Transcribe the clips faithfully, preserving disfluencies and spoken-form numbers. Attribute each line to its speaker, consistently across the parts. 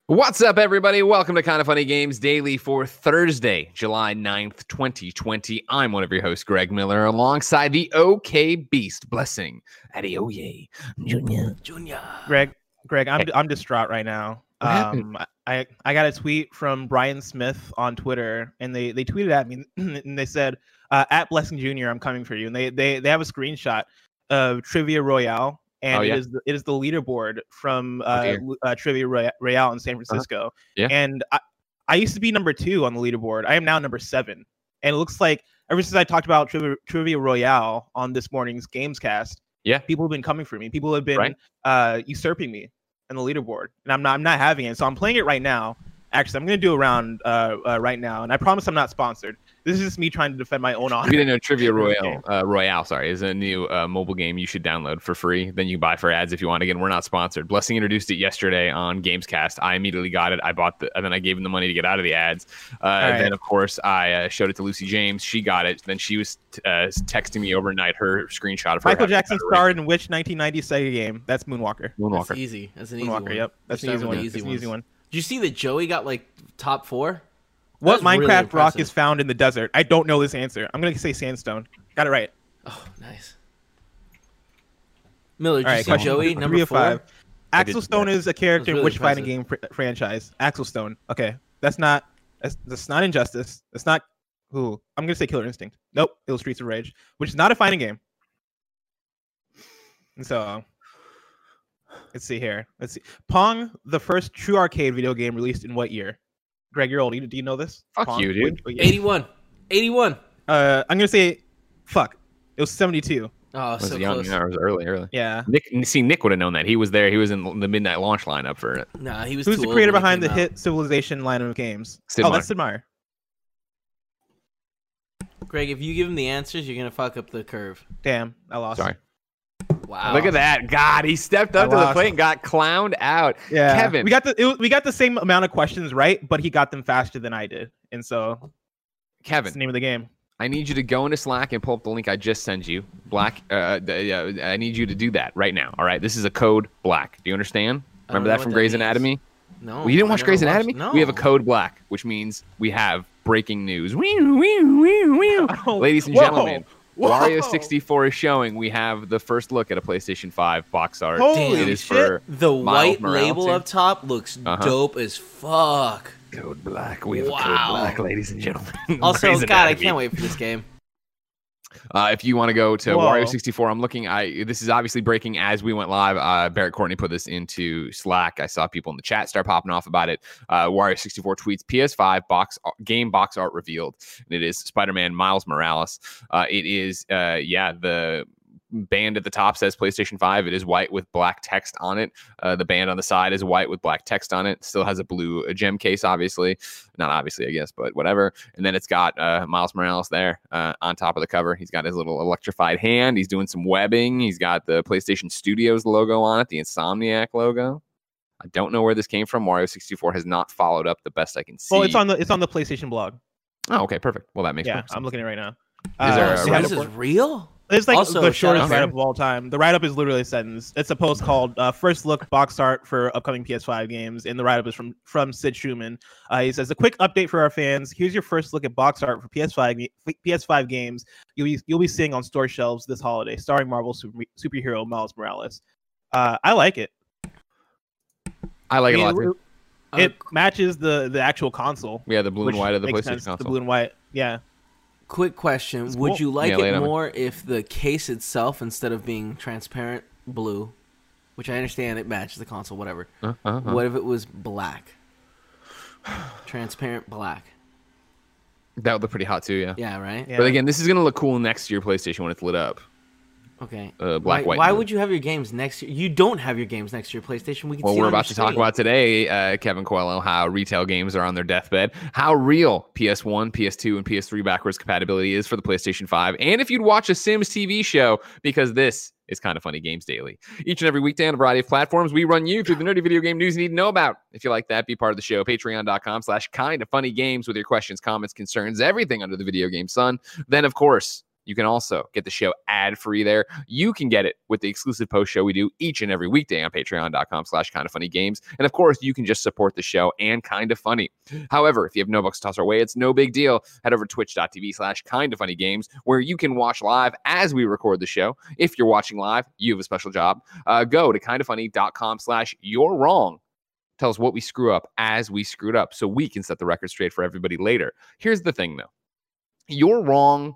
Speaker 1: What's up, everybody? Welcome to Kind of Funny Games Daily for Thursday, July ninth, twenty twenty. I'm one of your hosts, Greg Miller, alongside the OK Beast, Blessing Adeoye Junior Junior
Speaker 2: Greg, Greg, I'm I'm distraught right now.
Speaker 1: What happened?
Speaker 2: Um, I I got a tweet from Brian Smith on Twitter, and they they tweeted at me and they said, uh, "At Blessing Junior, I'm coming for you." And they they they have a screenshot of Trivia Royale. And
Speaker 1: Oh, yeah?
Speaker 2: it is the, it is the leaderboard from uh,
Speaker 1: dear.
Speaker 2: uh, Trivia Roy- Royale in San Francisco.
Speaker 1: Yeah.
Speaker 2: And I, I used to be number two on the leaderboard. I am now number seven. And it looks like ever since I talked about Trivia, Trivia Royale on this morning's Gamescast,
Speaker 1: Yeah.
Speaker 2: people have been coming for me. People have been
Speaker 1: Right.
Speaker 2: uh, usurping me in the leaderboard, and I'm not I'm not having it. So I'm playing it right now. Actually, I'm going to do a round uh, uh, right now, and I promise I'm not sponsored. This is just me trying to defend my own honor.
Speaker 1: If you didn't know, Trivia Royale, uh, Royale, sorry, is a new uh, mobile game you should download for free. Then you buy for ads if you want. Again, we're not sponsored. Blessing introduced it yesterday on Gamescast. I immediately got it. I bought the, and then I gave him the money to get out of the ads. Uh,
Speaker 2: right.
Speaker 1: Then, of course, I uh, showed it to Lucy James. She got it. Then she was t- uh, texting me overnight her screenshot of her.
Speaker 2: Michael
Speaker 1: having
Speaker 2: Jackson
Speaker 1: a
Speaker 2: starred in which nineteen ninety Sega game? That's Moonwalker.
Speaker 1: Moonwalker.
Speaker 3: That's easy. That's an easy
Speaker 2: Moonwalker.
Speaker 3: one.
Speaker 2: Yep, that's an
Speaker 3: Let's
Speaker 2: easy
Speaker 3: start
Speaker 2: one.
Speaker 3: with the
Speaker 2: That's an
Speaker 3: ones.
Speaker 2: easy one.
Speaker 3: Did you see that Joey got like top four?
Speaker 2: What
Speaker 3: That was
Speaker 2: Minecraft
Speaker 3: really
Speaker 2: rock
Speaker 3: impressive.
Speaker 2: is found in the desert? I don't know this answer. I'm gonna say sandstone. Got it right.
Speaker 3: Oh, nice. Miller, did
Speaker 2: All
Speaker 3: you
Speaker 2: right,
Speaker 3: see
Speaker 2: question
Speaker 3: Joey
Speaker 2: three
Speaker 3: number
Speaker 2: of
Speaker 3: four?
Speaker 2: five.
Speaker 1: I did
Speaker 2: Axel
Speaker 1: see
Speaker 2: Stone
Speaker 1: that.
Speaker 2: is a character
Speaker 3: really
Speaker 2: in which fighting
Speaker 3: impressive.
Speaker 2: game fr- franchise? Axel Stone. Okay, that's not that's, that's not Injustice. That's not who. I'm gonna say Killer Instinct. Nope, it was Streets of Rage, which is not a fighting game. And so, let's see here. Let's see. Pong, the first true arcade video game, released in what year? Greg, you're old. You- Do you know this?
Speaker 1: Fuck
Speaker 2: Pong?
Speaker 1: you, dude.
Speaker 2: What- what year?
Speaker 3: eighty-one. eighty-one.
Speaker 2: Uh, I'm gonna say, fuck. It was seventy-two.
Speaker 3: Oh,
Speaker 1: Was
Speaker 3: so
Speaker 1: young.
Speaker 3: close.
Speaker 1: Yeah, it was early, early.
Speaker 2: Yeah.
Speaker 1: Nick, see, Nick would have known that. He was there. He was in the midnight launch lineup for it.
Speaker 3: Nah, he was
Speaker 2: Who's
Speaker 3: too
Speaker 2: the
Speaker 3: old
Speaker 2: creator
Speaker 3: when it
Speaker 2: behind the
Speaker 3: came
Speaker 2: hit Civilization line of games?
Speaker 1: Sid
Speaker 2: oh,
Speaker 1: Meier.
Speaker 2: that's Sid Meier.
Speaker 3: out. Greg, if you give him the answers, you're going to fuck up the curve.
Speaker 2: Damn, I lost.
Speaker 1: Sorry.
Speaker 3: Wow.
Speaker 1: Look at that. God, he stepped up
Speaker 2: I
Speaker 1: to the
Speaker 2: lost.
Speaker 1: plate and got clowned out.
Speaker 2: Yeah,
Speaker 1: Kevin.
Speaker 2: we got the it, we got the same amount of questions right, but he got them faster than I did, and so that's
Speaker 1: Kevin.
Speaker 2: the name of the game.
Speaker 1: I need you to go into Slack and pull up the link I just sent you. Black, uh, uh, I need you to do that right now. All right, this is a code Black. Do you understand?
Speaker 3: I don't
Speaker 1: Remember
Speaker 3: know
Speaker 1: that
Speaker 3: what
Speaker 1: from
Speaker 3: that
Speaker 1: Grey's
Speaker 3: means.
Speaker 1: Anatomy?
Speaker 3: No.
Speaker 1: Well, you didn't
Speaker 3: I
Speaker 1: watch
Speaker 3: never
Speaker 1: Grey's
Speaker 3: watched-
Speaker 1: Anatomy?
Speaker 3: No.
Speaker 1: We have a code Black, which means we have breaking news. Wee, wee, wee, wee.
Speaker 2: Oh,
Speaker 1: Ladies and
Speaker 2: whoa,
Speaker 1: gentlemen,
Speaker 2: whoa.
Speaker 1: Wario sixty-four is showing. We have the first look at a PlayStation five box art.
Speaker 2: Holy
Speaker 1: it is
Speaker 2: shit.
Speaker 1: for
Speaker 3: The
Speaker 1: Miles
Speaker 3: white
Speaker 1: Morales
Speaker 3: label
Speaker 1: here.
Speaker 3: up top looks
Speaker 1: Uh-huh.
Speaker 3: dope as fuck.
Speaker 1: Code Black. We have a
Speaker 3: Wow.
Speaker 1: code Black, ladies and gentlemen.
Speaker 3: Also,
Speaker 1: Grey's
Speaker 3: God, I
Speaker 1: Anatomy.
Speaker 3: can't wait for this game.
Speaker 1: Uh, if you want to go to
Speaker 2: Whoa.
Speaker 1: Wario sixty-four, I'm looking. I this is obviously breaking as we went live. Uh, Barrett Courtney put this into Slack. I saw people in the chat start popping off about it. Uh, Wario sixty-four tweets P S five box game box art revealed, and it is Spider-Man Miles Morales. Uh, it is uh, yeah the band at the top says PlayStation five. It is white with black text on it. Uh, the band on the side is white with black text on it. Still has a blue a gem case, obviously. Not obviously, I guess, but whatever. And then it's got uh, Miles Morales there uh, on top of the cover. He's got his little electrified hand. He's doing some webbing. He's got the PlayStation Studios logo on it, the Insomniac logo. I don't know where this came from. Wario sixty-four has not followed up the best I can see.
Speaker 2: Well, it's on the it's on the PlayStation blog.
Speaker 1: Oh, okay, perfect. Well, that makes
Speaker 2: Yeah,
Speaker 1: perfect sense.
Speaker 2: I'm looking at it right now.
Speaker 1: Is there
Speaker 2: Uh,
Speaker 1: a
Speaker 3: so
Speaker 2: they had
Speaker 3: this
Speaker 2: a-
Speaker 3: is real?
Speaker 2: It's like
Speaker 3: Also,
Speaker 2: the
Speaker 3: shout
Speaker 2: shortest
Speaker 3: out-
Speaker 2: write up of all time. The write up is literally a sentence. It's a post called uh, "First Look Box Art for Upcoming P S five Games," and the write up is from from Sid Schumann. Uh, he says, "A quick update for our fans. Here's your first look at box art for P S five ga- P S five games you'll be you'll be seeing on store shelves this holiday, starring Marvel super, superhero Miles Morales." Uh, I like it.
Speaker 1: I like
Speaker 2: I mean,
Speaker 1: it a lot too.
Speaker 2: It matches the the actual console.
Speaker 1: Yeah, the blue and
Speaker 2: which
Speaker 1: white of the
Speaker 2: makes
Speaker 1: PlayStation
Speaker 2: sense,
Speaker 1: console.
Speaker 2: The blue and white. Yeah.
Speaker 3: Quick question.
Speaker 2: It's
Speaker 3: Would
Speaker 2: cool.
Speaker 3: you like
Speaker 1: Yeah, lay it
Speaker 3: it
Speaker 1: on me.
Speaker 3: more if the case itself, instead of being transparent blue, which I understand it matches the console, whatever.
Speaker 1: Uh, uh, uh.
Speaker 3: What if it was black? Transparent black.
Speaker 1: That would look pretty hot too, yeah.
Speaker 3: Yeah, right?
Speaker 2: Yeah.
Speaker 1: But again, this is gonna look cool next to your PlayStation when it's lit up.
Speaker 3: Okay.
Speaker 1: Uh, black,
Speaker 3: why,
Speaker 1: white,
Speaker 3: Why
Speaker 1: and blue.
Speaker 3: would you have your games next to You don't have your games next to your PlayStation. We can
Speaker 1: Well,
Speaker 3: see it
Speaker 1: we're
Speaker 3: on
Speaker 1: about
Speaker 3: your
Speaker 1: to talk
Speaker 3: screen.
Speaker 1: about today, uh, Kevin Coelho, how retail games are on their deathbed, how real P S one, P S two, and P S three backwards compatibility is for the PlayStation five, and if you'd watch a Sims T V show, because this is Kind of Funny Games Daily. Each and every weekday on a variety of platforms, we run you through the nerdy video game news you need to know about. If you like that, be part of the show. Patreon.com slash Kind of Funny Games with your questions, comments, concerns, everything under the video game sun. Then, of course, You can also get the show ad-free there. You can get it with the exclusive post show we do each and every weekday on patreon.com slash kind of funny games. And of course, you can just support the show and Kind of Funny. However, if you have no bucks to toss our way, it's no big deal. Head over to twitch.tv slash kind of funny games, where you can watch live as we record the show. If you're watching live, you have a special job. Uh, go to kindoffunny.com slash you're wrong. Tell us what we screw up as we screwed up so we can set the record straight for everybody later. Here's the thing, though. You're wrong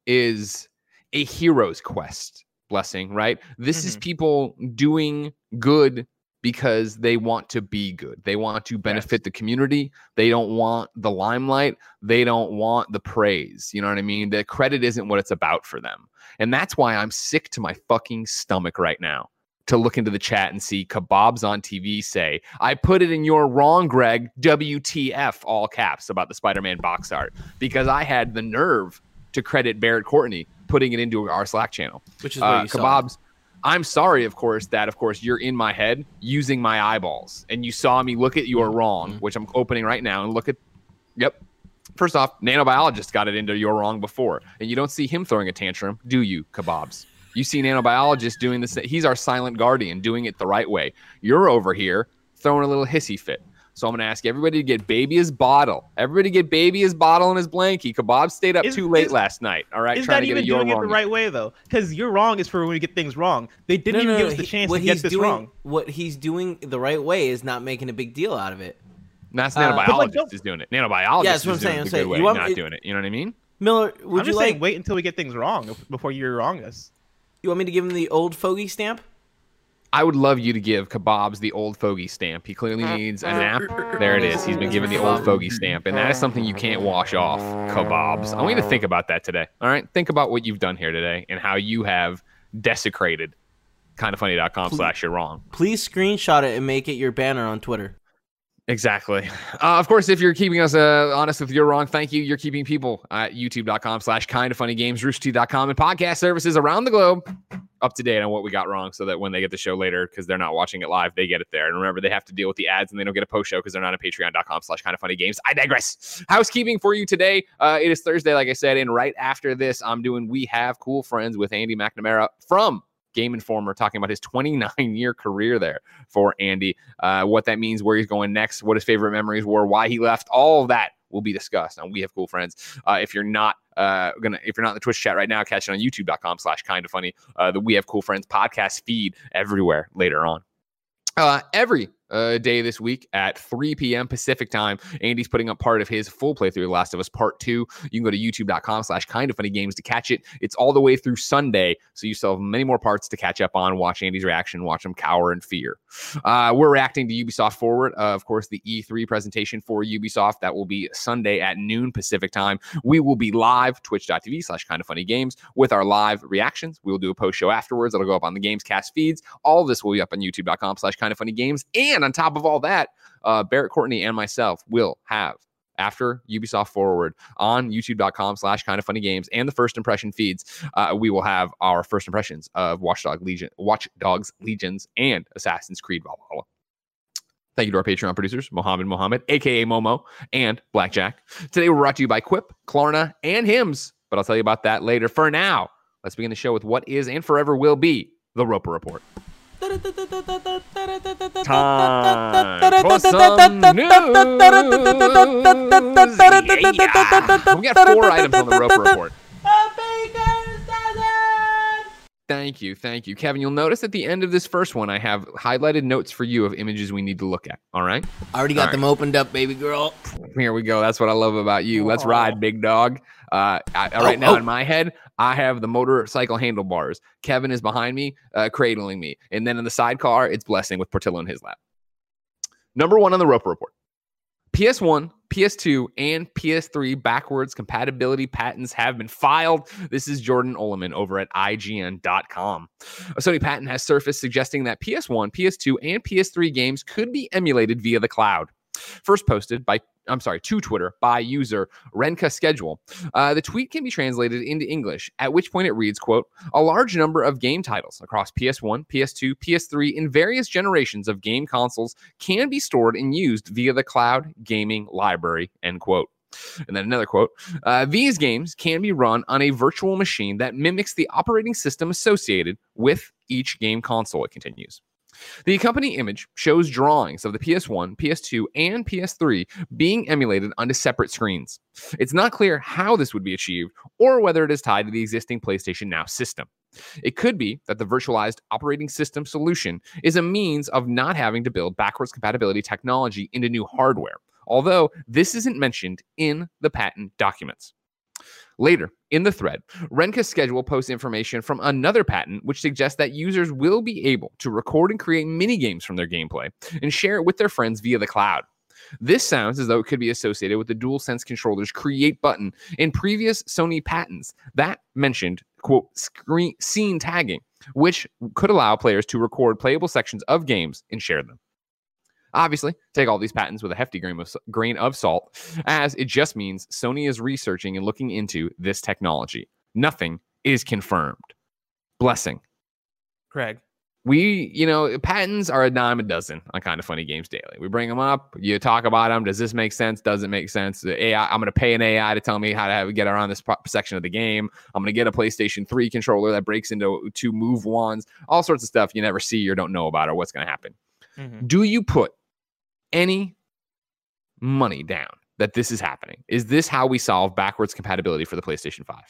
Speaker 1: is a hero's quest, Blessing, right? This mm-hmm. is people doing good because they want to be good. They want to benefit yes. the community. They don't want the limelight. They don't want the praise. You know what I mean? The credit isn't what it's about for them. And that's why I'm sick to my fucking stomach right now to look into the chat and see Kebabs on T V say, I put it in your wrong, Greg, W T F, all caps, about the Spider-Man box art, because I had the nerve to credit Barrett Courtney putting it into our Slack channel.
Speaker 3: Which is what uh, you
Speaker 1: Kebabs,
Speaker 3: saw.
Speaker 1: I'm sorry, of course, that, of course, you're in my head using my eyeballs. And you saw me look at You're Wrong, mm-hmm. which I'm opening right now, and look at, yep. First off, Nanobiologist got it into You're Wrong before. And you don't see him throwing a tantrum, do you, Kebabs? You see Nanobiologist doing this. He's our silent guardian, doing it the right way. You're over here throwing a little hissy fit. So I'm going to ask everybody to get baby his bottle. Everybody get baby his bottle and his blankie. Kebab stayed up is, too late is, last night. All right,
Speaker 2: is
Speaker 1: trying
Speaker 2: that
Speaker 1: to get
Speaker 2: even
Speaker 1: a you're
Speaker 2: doing
Speaker 1: wrong.
Speaker 2: it the right way, though? Because You're Wrong is for when we get things wrong. They didn't
Speaker 3: no,
Speaker 2: even
Speaker 3: no,
Speaker 2: give
Speaker 3: no.
Speaker 2: us the chance
Speaker 3: he,
Speaker 2: to get this
Speaker 3: doing,
Speaker 2: wrong.
Speaker 3: What he's doing the right way is not making a big deal out of it.
Speaker 1: That's Nanobiologist uh, like, is doing it. Nanobiologist
Speaker 3: yeah, that's what
Speaker 1: is
Speaker 3: I'm
Speaker 1: doing
Speaker 3: saying.
Speaker 1: it the
Speaker 3: saying.
Speaker 1: good way,
Speaker 3: you want,
Speaker 1: not
Speaker 3: it,
Speaker 1: doing it. You know what I mean?
Speaker 3: Miller, would
Speaker 2: I'm
Speaker 3: you
Speaker 2: just
Speaker 3: like?
Speaker 2: saying, wait until we get things wrong before You're Wrong us.
Speaker 3: You want me to give him the old fogey stamp?
Speaker 1: I would love you to give Kebabs the old fogey stamp. He clearly needs a nap. There it is. He's been given the old fogey stamp, and that is something you can't wash off, Kebabs. I want you to think about that today. All right? Think about what you've done here today and how you have desecrated kindoffunny.com slash you're wrong.
Speaker 3: Please screenshot it and make it your banner on Twitter.
Speaker 1: Exactly. Uh, of course, if you're keeping us uh, honest with You're Wrong, thank you. You're keeping people at youtube.com slash kind of funny games, rooster teeth dot com, and podcast services around the globe up to date on what we got wrong, so that when they get the show later, because they're not watching it live, they get it there. And remember, they have to deal with the ads and they don't get a post show because they're not at patreon.com slash kind of funny games. I digress. Housekeeping for you today. Uh, it is Thursday, like I said, and right after this, I'm doing We Have Cool Friends with Andy McNamara from Game Informer, talking about his twenty-nine year career there for Andy, uh, what that means, where he's going next, what his favorite memories were, why he left. All of that will be discussed on We Have Cool Friends. Uh, if you're not uh, gonna, if you're not in the Twitch chat right now, catch it on youtube.com slash kind of funny. Uh, the We Have Cool Friends podcast feed everywhere later on. Uh, every uh, day this week at three p.m. Pacific time, Andy's putting up part of his full playthrough of Last of Us Part two. You can go to youtube.com slash kind of funny games to catch it. It's all the way through Sunday, so you still have many more parts to catch up on. Watch Andy's reaction, watch him cower in fear. Uh, we're reacting to Ubisoft Forward, uh, of course, the E three presentation for Ubisoft. That will be Sunday at noon Pacific time. We will be live, twitch.tv slash kind of funny games, with our live reactions. We will do a post show afterwards. It'll go up on the Gamescast feeds. All of this will be up on youtube.com slash kind of funny games. And on top of all that, uh, Barrett Courtney and myself will have, after Ubisoft Forward, on youtube.com slash kind of funny games and the first impression feeds, uh, we will have our first impressions of Watch Dogs Legion, Watch Dogs Legions and Assassin's Creed Valhalla. Thank you to our Patreon producers, Mohammed Mohammed, aka Momo, and Blackjack. Today we're brought to you by Quip, Klarna, and Hims, but I'll tell you about that later. For now, let's begin the show with what is and forever will be the Roper Report. Time for some news. Yeah. We got four items on the Roper Report. Thank you, thank you. Kevin, you'll notice at the end of this first one, I have highlighted notes for you of images we need to look at, all right?
Speaker 3: I already got
Speaker 1: all
Speaker 3: them
Speaker 1: right.
Speaker 3: opened up, baby girl.
Speaker 1: Here we go. That's what I love about you. Let's ride, big dog. Uh, I, right oh, now, oh. in my head, I have the motorcycle handlebars. Kevin is behind me, uh, cradling me. And then in the sidecar, it's Blessing with Portillo in his lap. Number one on the Roper Report. P S one, P S two, and P S three backwards compatibility patents have been filed. This is Jordan Oloman over at I G N dot com. A Sony patent has surfaced suggesting that P S one, P S two, and P S three games could be emulated via the cloud. First posted by, I'm sorry, to Twitter by user Renka Schedule. Uh, the tweet can be translated into English, at which point it reads, quote, a large number of game titles across P S one, P S two, P S three, and various generations of game consoles can be stored and used via the cloud gaming library, end quote. And then another quote, uh, these games can be run on a virtual machine that mimics the operating system associated with each game console, it continues. The accompanying image shows drawings of the P S one, P S two, and P S three being emulated onto separate screens. It's not clear how this would be achieved or whether it is tied to the existing PlayStation Now system. It could be that the virtualized operating system solution is a means of not having to build backwards compatibility technology into new hardware, although this isn't mentioned in the patent documents. Later in the thread, Renka's schedule posts information from another patent which suggests that users will be able to record and create mini-games from their gameplay and share it with their friends via the cloud. This sounds as though it could be associated with the DualSense controller's create button in previous Sony patents that mentioned, quote, screen scene tagging, which could allow players to record playable sections of games and share them. Obviously, take all these patents with a hefty grain of, grain of salt, as it just means Sony is researching and looking into this technology. Nothing is confirmed. Blessing.
Speaker 2: Craig.
Speaker 1: We, you know, patents are a dime a dozen on Kind of Funny Games Daily. We bring them up, you talk about them. Does this make sense? Does it make sense? The A I, I'm going to pay an A I to tell me how to have, get around this section of the game. I'm going to get a PlayStation three controller that breaks into two move wands, all sorts of stuff you never see or don't know about or what's going to happen. Mm-hmm. Do you put any money down that this is happening? Is this how we solve backwards compatibility for the PlayStation five?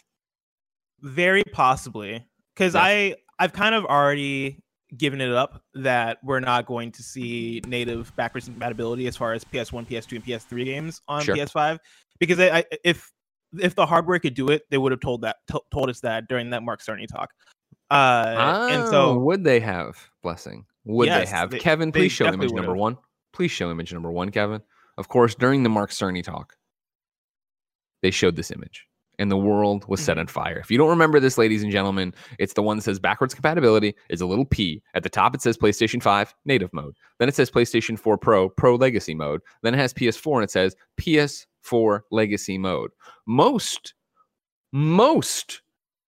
Speaker 2: Very possibly, because yes. I I've kind of already given it up that we're not going to see native backwards compatibility as far as P S one, P S two, and P S three games on sure. P S five, because I, I, if if the hardware could do it, they would have told that t- told us that during that Mark Cerny talk. Uh,
Speaker 1: oh, and so would they have? Blessing? Would yes, they have? They, Kevin, please show image number one. Please show image number one, Kevin. Of course, during the Mark Cerny talk, they showed this image, and the world was set on fire. If you don't remember this, ladies and gentlemen, it's the one that says backwards compatibility is a little P. At the top, it says PlayStation five native mode. Then it says PlayStation four Pro, Pro Legacy mode. Then it has P S four, and it says P S four Legacy mode. Most, most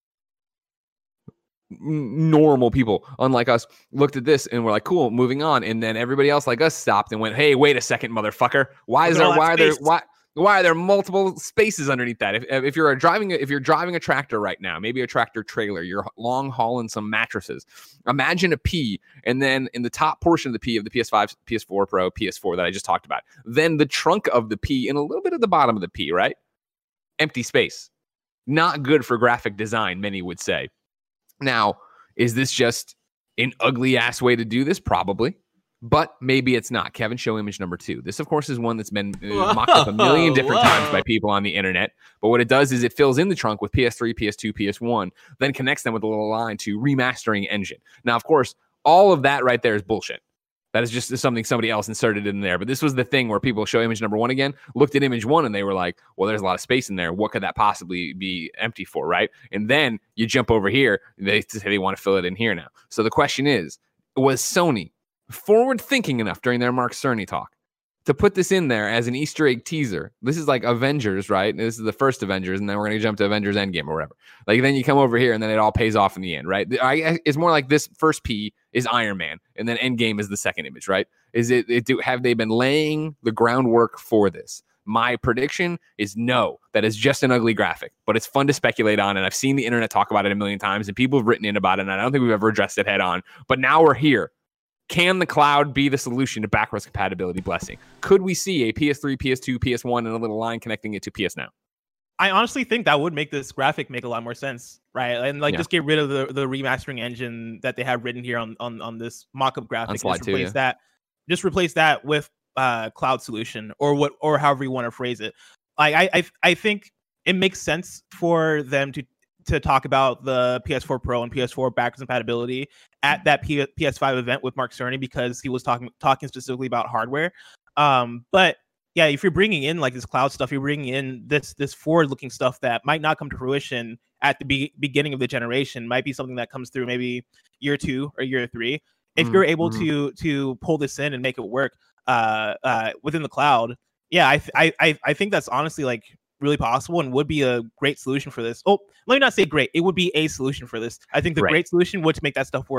Speaker 1: normal people, unlike us, looked at this and were like, cool, moving on. And then everybody else like us stopped and went, hey, wait a second, motherfucker. Why is there, why are there, why, why are there multiple spaces underneath that? If, if you're driving, if you're driving a tractor right now, maybe a tractor trailer, you're long hauling some mattresses. Imagine a P, and then in the top portion of the P of the P S five, P S four Pro, P S four that I just talked about, then the trunk of the P and a little bit of the bottom of the P, right? Empty space. Not good for graphic design, many would say. Now, is this just an ugly ass way to do this? Probably. But maybe it's not. Kevin, show image number two. This, of course, is one that's been uh, mocked up a million different whoa. times by people on the internet. But what it does is it fills in the trunk with P S three, P S two, P S one, then connects them with a little line to remastering engine. Now, of course, all of that right there is bullshit. That is just something somebody else inserted in there. But this was the thing where people show image number one again, looked at image one, and they were like, well, there's a lot of space in there. What could that possibly be empty for, right? And then you jump over here. They say they want to fill it in here now. So the question is, was Sony forward-thinking enough during their Mark Cerny talk to put this in there as an Easter egg teaser? This is like Avengers, right? This is the first Avengers, and then we're going to jump to Avengers Endgame or whatever. Like, then you come over here, and then it all pays off in the end, right? I, it's more like this first P is Iron Man, and then Endgame is the second image, right? Is it, it do, have they been laying the groundwork for this? My prediction is no. That is just an ugly graphic, but it's fun to speculate on, and I've seen the internet talk about it a million times, and people have written in about it, and I don't think we've ever addressed it head on. But now we're here. Can the cloud be the solution to backwards compatibility? Blessing. Could we see a P S three, P S two, P S one, and a little line connecting it to P S Now?
Speaker 2: I honestly think that would make this graphic make a lot more sense, right? And like, yeah. just get rid of the, the remastering engine that they have written here on on, on this mock-up graphic.
Speaker 1: On slide
Speaker 2: just replace
Speaker 1: two, yeah.
Speaker 2: that. Just replace that with uh, cloud solution, or what, or however you want to phrase it. Like, I I I think it makes sense for them to. to talk about the P S four Pro and P S four backwards compatibility at that P- PS5 event with Mark Cerny, because he was talking talking specifically about hardware. Um, but yeah, if you're bringing in like this cloud stuff, you're bringing in this this forward-looking stuff that might not come to fruition at the be- beginning of the generation, might be something that comes through maybe year two or year three. If mm-hmm. you're able to to pull this in and make it work uh, uh, within the cloud, yeah, I, th- I I I think that's honestly like really possible and would be a great solution for this. Oh, let me not say great. It would be a solution for this. I think the
Speaker 1: right.
Speaker 2: great solution would to make that stuff work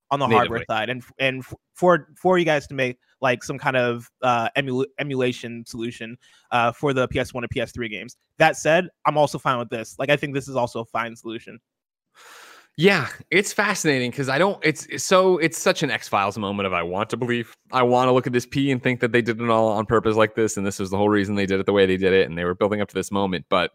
Speaker 2: on the
Speaker 1: Natively.
Speaker 2: hardware side, and and for for you guys to make like some kind of uh, emu- emulation solution uh, for the P S one and P S three games. That said, I'm also fine with this. Like, I think this is also a fine solution.
Speaker 1: Yeah, it's fascinating because I don't. It's so it's such an X-Files moment of I want to believe. I want to look at this P and think that they did it all on purpose like this, and this was the whole reason they did it the way they did it, and they were building up to this moment. But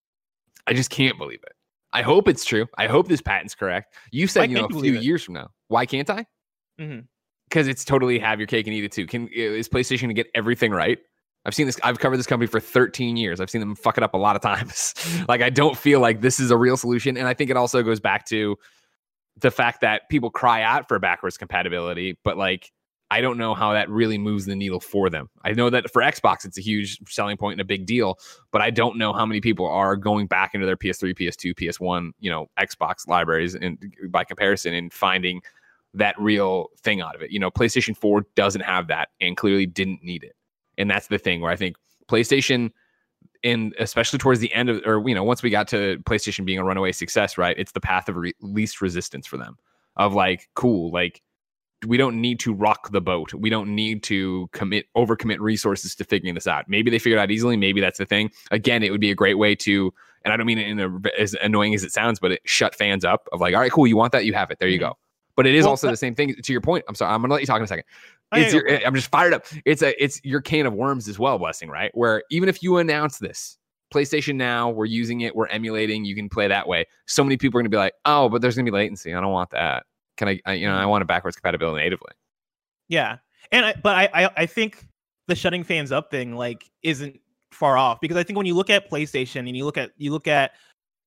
Speaker 1: I just can't believe it. I hope it's true. I hope this patent's correct. You said,
Speaker 2: Why
Speaker 1: you know,
Speaker 2: can't
Speaker 1: a
Speaker 2: you
Speaker 1: few
Speaker 2: believe it?
Speaker 1: years from now. Why can't I?
Speaker 2: Mm-hmm.
Speaker 1: Because it's totally have your cake and eat it too. Can is PlayStation to get everything right? I've seen this. I've covered this company for thirteen years. I've seen them fuck it up a lot of times. Like, I don't feel like this is a real solution. And I think it also goes back to the fact that people cry out for backwards compatibility, but like, I don't know how that really moves the needle for them. I know that for Xbox, it's a huge selling point and a big deal, but I don't know how many people are going back into their P S three, P S two, P S one, you know, Xbox libraries and by comparison and finding that real thing out of it. You know, PlayStation four doesn't have that and clearly didn't need it. And that's the thing where I think PlayStation, and especially towards the end of, or, you know, once we got to PlayStation being a runaway success, right? It's the path of re- least resistance for them of like, cool, like, we don't need to rock the boat. We don't need to commit, overcommit resources to figuring this out. Maybe they figured it out easily. Maybe that's the thing. Again, it would be a great way to, and I don't mean it in a, as annoying as it sounds, but it shut fans up of like, all right, cool. You want that? You have it. There you go. But it is
Speaker 2: Well,
Speaker 1: also
Speaker 2: that-
Speaker 1: the same thing. To your point, I'm sorry, I'm gonna let you talk in a second.
Speaker 2: Oh, yeah,
Speaker 1: It's
Speaker 2: go
Speaker 1: your, I'm just fired up. It's a, it's your can of worms as well, Blessing, right? Where even if you announce this, PlayStation Now, we're using it, we're emulating, you can play that way. So many people are gonna be like, oh, but there's gonna be latency. I don't want that. Can I, I you know, I want a backwards compatibility natively.
Speaker 2: Yeah, and I, but I, I I think the shutting fans up thing like isn't far off, because I think when you look at PlayStation and you look at you look at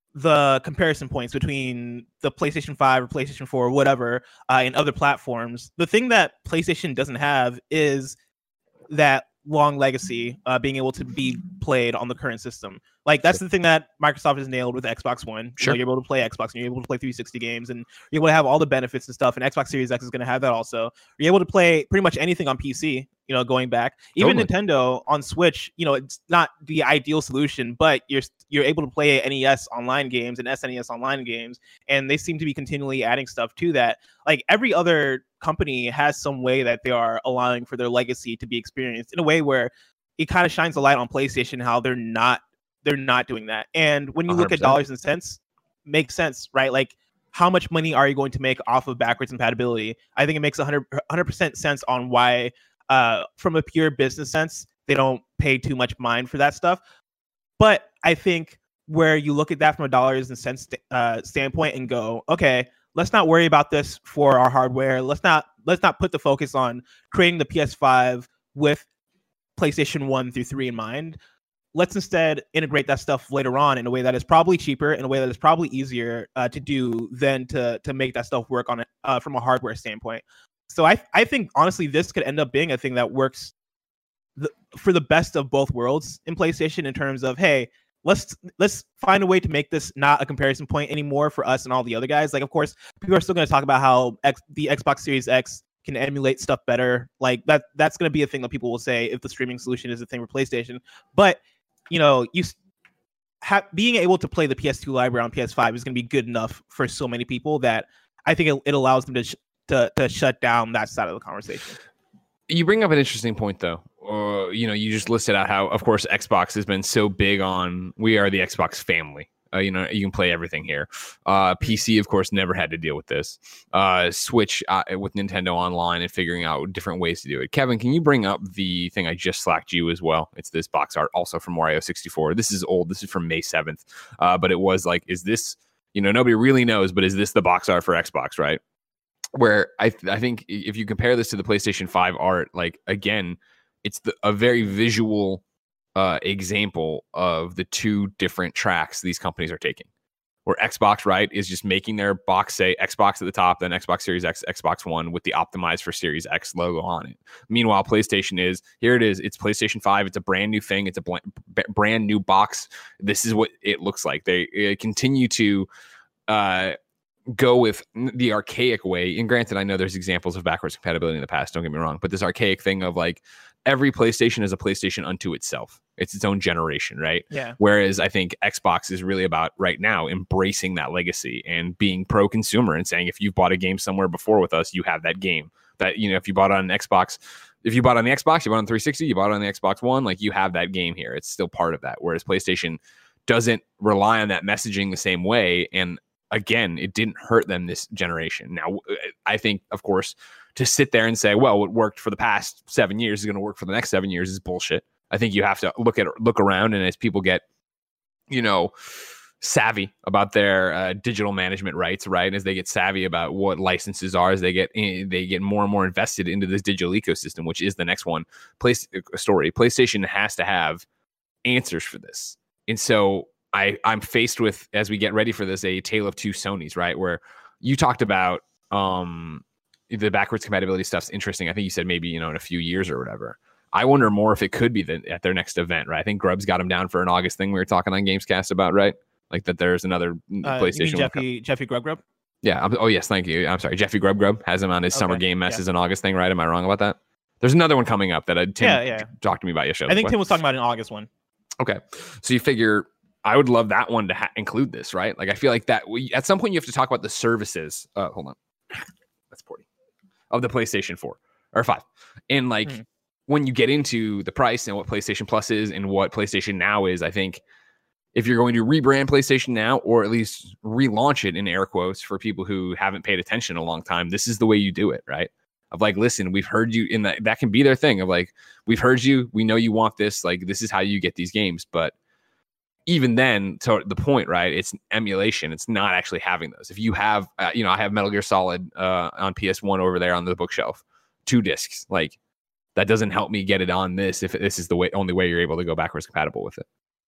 Speaker 2: the comparison points between the PlayStation five or PlayStation four or whatever uh, and other platforms, the thing that PlayStation doesn't have is that long legacy, uh, being able to be played on the current system. Like, that's the thing that Microsoft has nailed with Xbox One. You
Speaker 1: Sure.
Speaker 2: know, you're able to play Xbox and you're able to play three sixty games and you're able to have all the benefits and stuff. And Xbox Series X is going to have that also. You're able to play pretty much anything on P C, you know, going back. Even
Speaker 1: Totally.
Speaker 2: Nintendo on Switch, you know, it's not the ideal solution, but you're you're able to play N E S online games and S N E S online games. And they seem to be continually adding stuff to that. Like, every other company has some way that they are allowing for their legacy to be experienced in a way where it kind of shines a light on PlayStation, how they're not they're not doing that. And when you look
Speaker 1: one hundred
Speaker 2: at
Speaker 1: percent.
Speaker 2: dollars and cents, makes sense, right? Like, how much money are you going to make off of backwards compatibility? I think it makes one hundred, one hundred percent sense on why, uh, from a pure business sense, they don't pay too much mind for that stuff. But I think where you look at that from a dollars and cents uh, standpoint and go, okay, let's not worry about this for our hardware. Let's not let's not put the focus on creating the P S five with PlayStation one through three in mind. Let's instead integrate that stuff later on in a way that is probably cheaper, in a way that is probably easier uh, to do than to to make that stuff work on it uh, from a hardware standpoint. So I I think honestly this could end up being a thing that works the, for the best of both worlds in PlayStation, in terms of, hey, let's let's find a way to make this not a comparison point anymore for us and all the other guys. Like, of course, people are still going to talk about how X, the Xbox Series X can emulate stuff better. Like, that that's going to be a thing that people will say if the streaming solution is a thing for PlayStation. But you know, you ha- being able to play the P S two library on P S five is going to be good enough for so many people that I think it, it allows them to, sh- to to shut down that side of the conversation.
Speaker 1: You bring up an interesting point, though. Uh, you know, you just listed out how, of course, Xbox has been so big on, we are the Xbox family. Uh, you know, you can play everything here. Uh, P C, of course, never had to deal with this. Uh, Switch uh, with Nintendo Online and figuring out different ways to do it. Kevin, can you bring up the thing I just slacked you as well? It's this box art also from Wario sixty-four. This is old. This is from May seventh. Uh, but it was like, is this, you know, nobody really knows, but is this the box art for Xbox, right? Where I th- I think if you compare this to the PlayStation five art, like, again, it's the, a very visual uh, example of the two different tracks these companies are taking. Where Xbox, right, is just making their box say Xbox at the top, then Xbox Series X, Xbox One with the optimized for Series X logo on it. Meanwhile, PlayStation is, here it is, it's PlayStation five, it's a brand new thing, it's a bl- brand new box. This is what it looks like. They uh, continue to uh, go with the archaic way. And granted, I know there's examples of backwards compatibility in the past, don't get me wrong, but this archaic thing of like every PlayStation is a PlayStation unto itself. It's its own generation, right?
Speaker 2: Yeah.
Speaker 1: Whereas I think Xbox is really about right now embracing that legacy and being pro-consumer and saying, if you've bought a game somewhere before with us, you have that game. That, you know, if you bought on an Xbox, if you bought on the Xbox, you bought on three sixty, you bought on the Xbox One, like you have that game here. It's still part of that. Whereas PlayStation doesn't rely on that messaging the same way. And again, it didn't hurt them this generation. Now, I think, of course, to sit there and say, well, what worked for the past seven years is going to work for the next seven years is bullshit. I think you have to look at look around, and as people get, you know, savvy about their uh, digital management rights, right? As they get savvy about what licenses are, as they get in, they get more and more invested into this digital ecosystem, which is the next one. Place story. PlayStation has to have answers for this, and so I I'm faced with, as we get ready for this, a tale of two Sonys, right? Where you talked about um, the backwards compatibility stuff's interesting. I think you said maybe, you know, in a few years or whatever. I wonder more if it could be the, at their next event, right? I think Grubbs got him down for an August thing we were talking on Gamescast about, right? Like that there's another
Speaker 2: uh,
Speaker 1: PlayStation.
Speaker 2: Jeffy, Jeffy Grub Grub?
Speaker 1: Yeah. I'm, oh, yes. Thank you. I'm sorry. Jeffy Grub Grub has him on his
Speaker 2: Okay,
Speaker 1: summer game messes
Speaker 2: yeah.
Speaker 1: in August thing, right? Am I wrong about that? There's another one coming up that I, Tim
Speaker 2: Yeah, yeah.
Speaker 1: talked to me about yesterday.
Speaker 2: I think Tim was talking about an August one.
Speaker 1: Okay. So you figure I would love that one to ha- include this, right? Like I feel like that we, at some point you have to talk about the services. Uh, hold on. That's forty of the PlayStation four or five. And like, mm. when you get into the price and what PlayStation Plus is and what PlayStation Now is, I think if you're going to rebrand PlayStation Now, or at least relaunch it in air quotes for people who haven't paid attention in a long time, this is the way you do it, right? Of like, listen, we've heard you in that. That can be their thing of like, we've heard you. We know you want this. Like, this is how you get these games. But even then, to the point, right? It's emulation. It's not actually having those. If you have, uh, you know, I have Metal Gear Solid uh, on P S one over there on the bookshelf, two discs, like, that doesn't help me get it on this if this is the way only way you're able to go backwards compatible with it.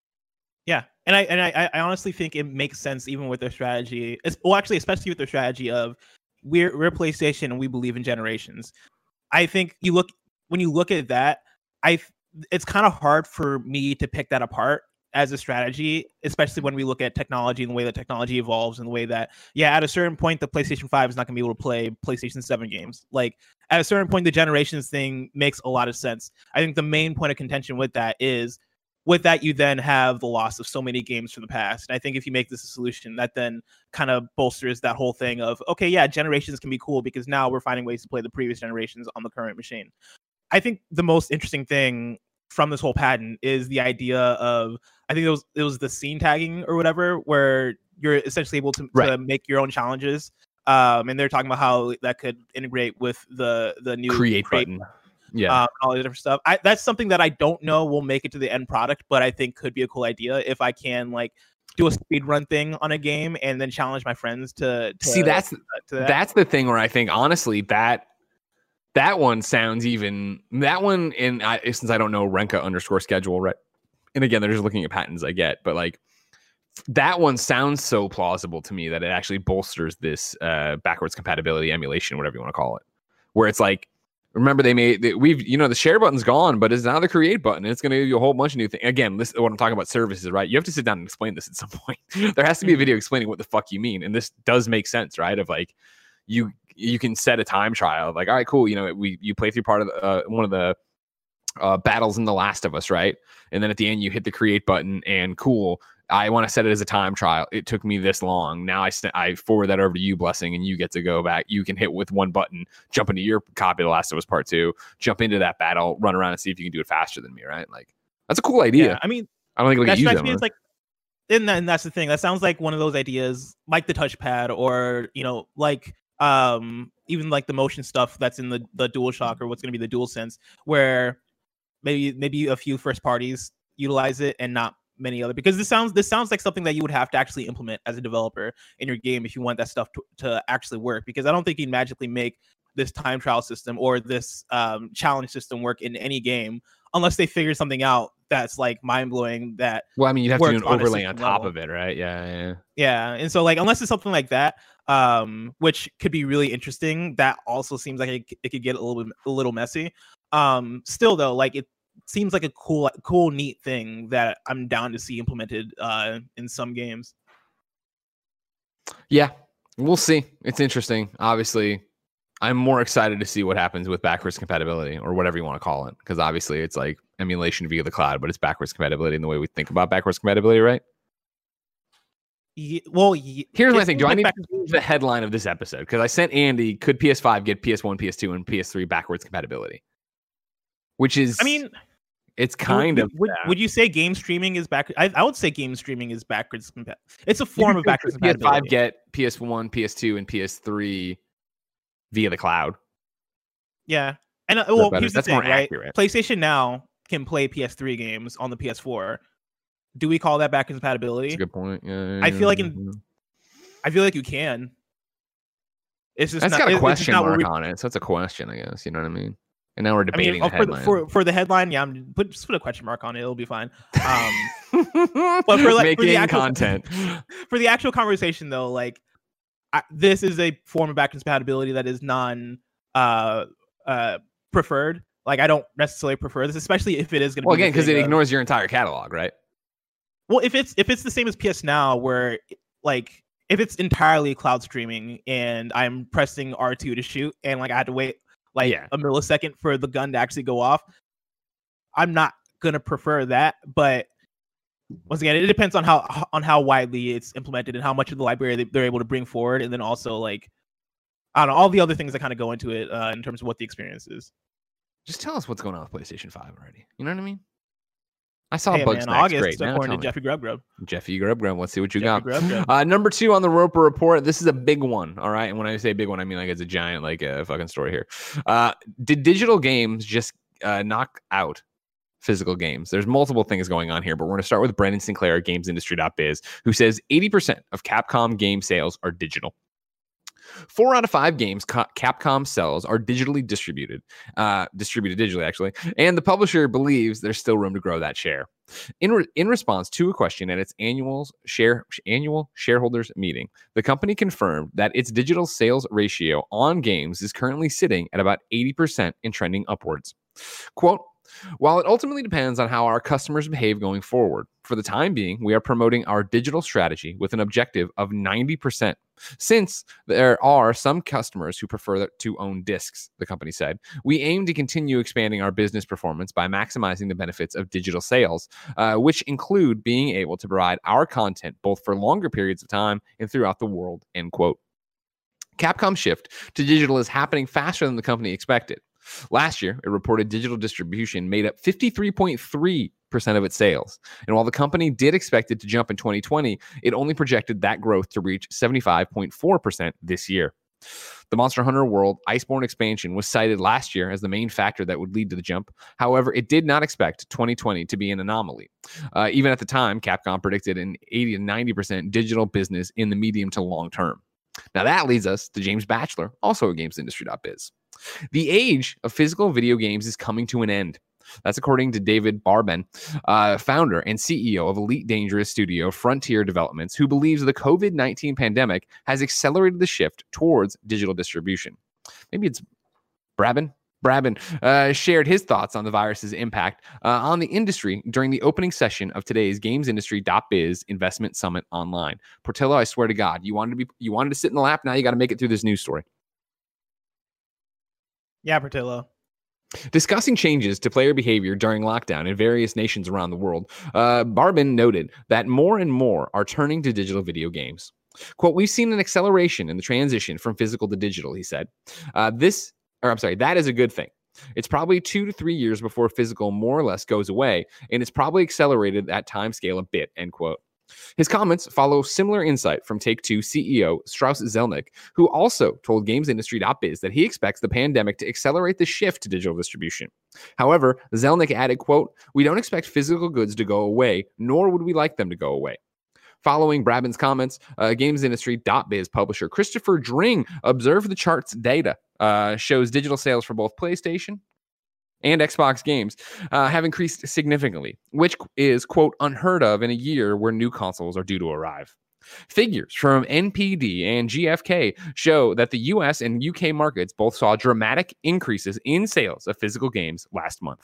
Speaker 2: Yeah, and I and I, I honestly think it makes sense even with their strategy. It's, well, actually, especially with their strategy of we're we're PlayStation and we believe in generations. I think you look when you look at that, I it's kind of hard for me to pick that apart as a strategy, especially when we look at technology and the way that technology evolves and the way that, yeah, at a certain point, the PlayStation five is not going to be able to play PlayStation seven games. Like, at a certain point, the generations thing makes a lot of sense. I think the main point of contention with that is, with that, you then have the loss of so many games from the past. And I think if you make this a solution, that then kind of bolsters that whole thing of, okay, yeah, generations can be cool because now we're finding ways to play the previous generations on the current machine. I think the most interesting thing from this whole patent is the idea of, I think it was it was the scene tagging or whatever, where you're essentially able to, right. to make your own challenges. Um, and they're talking about how that could integrate with the the new
Speaker 1: create, create button. Yeah,
Speaker 2: um, all the different stuff. I, that's something that I don't know will make it to the end product, but I think could be a cool idea if I can like do a speed run thing on a game and then challenge my friends to, to
Speaker 1: see. That's
Speaker 2: to that.
Speaker 1: That's the thing where I think honestly that. That one sounds even that one in I, since I don't know Renka underscore schedule, right? And again, they're just looking at patents I get, but like that one sounds so plausible to me that it actually bolsters this uh, backwards compatibility emulation, whatever you want to call it, where it's like, remember they made we've you know the share button's gone, but it's now the create button. And it's going to give you a whole bunch of new things. Again, this is what I'm talking about services, right? You have to sit down and explain this at some point. There has to be a video explaining what the fuck you mean, and this does make sense, right? Of like you. You can set a time trial like, all right, cool. You know, we, you play through part of the, uh, one of the uh, battles in The Last of Us. Right. And then at the end you hit the create button and cool. I want to set it as a time trial. It took me this long. Now I, st- I forward that over to you, Blessing, and you get to go back. You can hit with one button, jump into your copy of The Last of Us Part Two, jump into that battle, run around and see if you can do it faster than me. Right. Like that's a cool idea.
Speaker 2: Yeah, I mean,
Speaker 1: I don't think it'll
Speaker 2: that
Speaker 1: get used
Speaker 2: strikes me as like, and, that, and that's the thing. That sounds like one of those ideas like the touchpad or, you know, like, um even like the motion stuff that's in the the DualShock or what's going to be the DualSense, where maybe maybe a few first parties utilize it and not many other, because this sounds this sounds like something that you would have to actually implement as a developer in your game if you want that stuff to, to actually work, because I don't think you'd magically make this time trial system or this um challenge system work in any game unless they figure something out that's like mind-blowing. That
Speaker 1: well, I mean, you'd have to do an
Speaker 2: on
Speaker 1: overlay on top
Speaker 2: level.
Speaker 1: of it, right? Yeah, yeah,
Speaker 2: yeah. And so, like, unless it's something like that, um, which could be really interesting, that also seems like it, it could get a little bit, a little messy. Um, still, though, like it seems like a cool, cool, neat thing that I'm down to see implemented uh, in some games.
Speaker 1: Yeah, we'll see. It's interesting. Obviously, I'm more excited to see what happens with backwards compatibility or whatever you want to call it. Because obviously it's like emulation via the cloud, but it's backwards compatibility in the way we think about backwards compatibility, right?
Speaker 2: Yeah, well, yeah,
Speaker 1: here's my thing. Do
Speaker 2: like
Speaker 1: I need
Speaker 2: back-
Speaker 1: to change the headline of this episode? Because I sent Andy, could P S five get P S one, P S two, and P S three backwards compatibility? Which is,
Speaker 2: I mean,
Speaker 1: it's kind
Speaker 2: would,
Speaker 1: of.
Speaker 2: Would, would you say game streaming is back? I, I would say game streaming is backwards compatible. It's a form of backwards
Speaker 1: P S five
Speaker 2: compatibility.
Speaker 1: get P S one, P S two, and P S three via the cloud.
Speaker 2: Yeah, and uh, well,
Speaker 1: better?
Speaker 2: here's the
Speaker 1: That's
Speaker 2: thing,
Speaker 1: more
Speaker 2: right?
Speaker 1: accurate.
Speaker 2: PlayStation Now can play P S three games on the P S four. Do we call that backwards compatibility?
Speaker 1: That's a good point. Yeah,
Speaker 2: I feel like in,
Speaker 1: yeah.
Speaker 2: I feel like you can. It's just
Speaker 1: That's
Speaker 2: not,
Speaker 1: got a
Speaker 2: it- it's just
Speaker 1: question
Speaker 2: not what
Speaker 1: mark
Speaker 2: we-
Speaker 1: on it, so it's a question, I guess. You know what I mean? And now we're
Speaker 2: I
Speaker 1: debating
Speaker 2: mean,
Speaker 1: the
Speaker 2: for, the,
Speaker 1: headline.
Speaker 2: for for the headline, yeah, I'm put just put a question mark on it. It'll be fine. Um, but for like for
Speaker 1: making
Speaker 2: the actual
Speaker 1: content.
Speaker 2: for the actual conversation though, like I, this is a form of backwards compatibility that is non uh uh preferred. Like I don't necessarily prefer this, especially if it is going to
Speaker 1: Well,
Speaker 2: be
Speaker 1: again, because it
Speaker 2: of,
Speaker 1: ignores your entire catalog, right?
Speaker 2: Well, if it's if it's the same as P S Now, where like if it's entirely cloud streaming and I'm pressing R two to shoot and like I had to wait like
Speaker 1: Yeah.
Speaker 2: a millisecond for the gun to actually go off, I'm not gonna prefer that. But once again, it depends on how on how widely it's implemented and how much of the library they, they're able to bring forward, and then also like I don't know all the other things that kind of go into it uh, in terms of what the experience is.
Speaker 1: Just tell us what's going on with PlayStation five already. You know what I mean? I saw
Speaker 2: Hey
Speaker 1: Bugs
Speaker 2: man,
Speaker 1: Next.
Speaker 2: August
Speaker 1: Great. Now
Speaker 2: according
Speaker 1: tell
Speaker 2: to
Speaker 1: me.
Speaker 2: Jeffy Grubb Grubb.
Speaker 1: Jeffy Grubb Grubb. Let's see what you
Speaker 2: Jeffy
Speaker 1: got.
Speaker 2: Grubb Grubb.
Speaker 1: Uh, number two on the Roper Report. This is a big one. All right. And when I say big one, I mean like it's a giant, like a fucking story here. Uh, did digital games just uh, knock out physical games? There's multiple things going on here, but we're going to start with Brendan Sinclair at games industry dot biz, who says eighty percent of Capcom game sales are digital. Four out of five games Ca- Capcom sells are digitally distributed, uh, distributed digitally, actually, and the publisher believes there's still room to grow that share. In re- in response to a question at its annual share annual shareholders meeting, the company confirmed that its digital sales ratio on games is currently sitting at about eighty percent and trending upwards. Quote, while it ultimately depends on how our customers behave going forward, for the time being, we are promoting our digital strategy with an objective of ninety percent. Since there are some customers who prefer to own discs, the company said, we aim to continue expanding our business performance by maximizing the benefits of digital sales, uh, which include being able to provide our content both for longer periods of time and throughout the world, end quote. Capcom's shift to digital is happening faster than the company expected. Last year, it reported digital distribution made up fifty-three point three percent of its sales. And while the company did expect it to jump in twenty twenty, it only projected that growth to reach seventy-five point four percent this year. The Monster Hunter World Iceborne expansion was cited last year as the main factor that would lead to the jump. However, it did not expect twenty twenty to be an anomaly. Uh, even at the time, Capcom predicted an eighty to ninety percent digital business in the medium to long term. Now that leads us to James Batchelor, also at games industry dot biz. The age of physical video games is coming to an end. That's according to David Barben, uh, founder and C E O of Elite Dangerous Studio Frontier Developments, who believes the covid nineteen pandemic has accelerated the shift towards digital distribution. Maybe it's Brabin. Brabin uh, shared his thoughts on the virus's impact uh, on the industry during the opening session of today's games industry dot biz investment summit online. Portillo, I swear to God, you wanted to be, you wanted to sit in the lap. Now you got to make it through this news story.
Speaker 2: Yeah, Portillo.
Speaker 1: Discussing changes to player behavior during lockdown in various nations around the world, uh, Barben noted that more and more are turning to digital video games. Quote, we've seen an acceleration in the transition from physical to digital, he said. Uh, this, or I'm sorry, that is a good thing. It's probably two to three years before physical more or less goes away, and it's probably accelerated that time scale a bit, end quote. His comments follow similar insight from Take-Two C E O Strauss Zelnick, who also told games industry dot biz that he expects the pandemic to accelerate the shift to digital distribution. However, Zelnick added, quote, we don't expect physical goods to go away, nor would we like them to go away. Following Brabin's comments, uh, games industry dot biz publisher Christopher Dring observed the chart's data uh, shows digital sales for both PlayStation and Xbox games uh, have increased significantly, which is, quote, unheard of in a year where new consoles are due to arrive. Figures from N P D and G F K show that the U S and U K markets both saw dramatic increases in sales of physical games last month.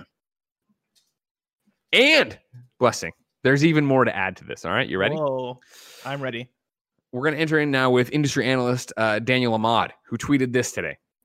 Speaker 1: And, blessing, there's even more to add to this, all right? You ready?
Speaker 2: Whoa, I'm ready.
Speaker 1: We're going to enter in now with industry analyst uh, Daniel Ahmad, who tweeted this today.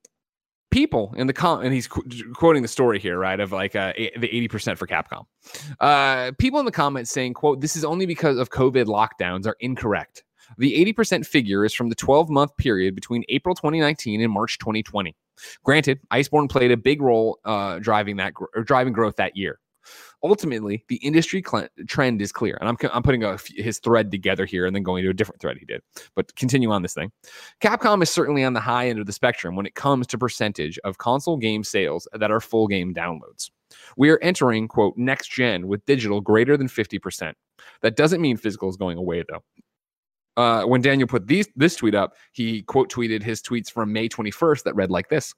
Speaker 1: people in the com, and he's qu- quoting the story here, right, of like uh, a- the eighty percent for Capcom. Uh, people in the comments saying, quote, "This is only because of COVID lockdowns" are incorrect. The eighty percent figure is from the twelve-month period between April twenty nineteen and March twenty twenty. Granted, Iceborne played a big role uh, driving that gr- or driving growth that year. Ultimately, the industry cl- trend is clear, and I'm I'm putting a, his thread together here and then going to a different thread he did. But continue on this thing. Capcom is certainly on the high end of the spectrum when it comes to percentage of console game sales that are full game downloads. We are entering, quote, next gen with digital greater than fifty percent. That doesn't mean physical is going away, though. Uh, when Daniel put these, this tweet up, he quote tweeted his tweets from May twenty-first that read like this.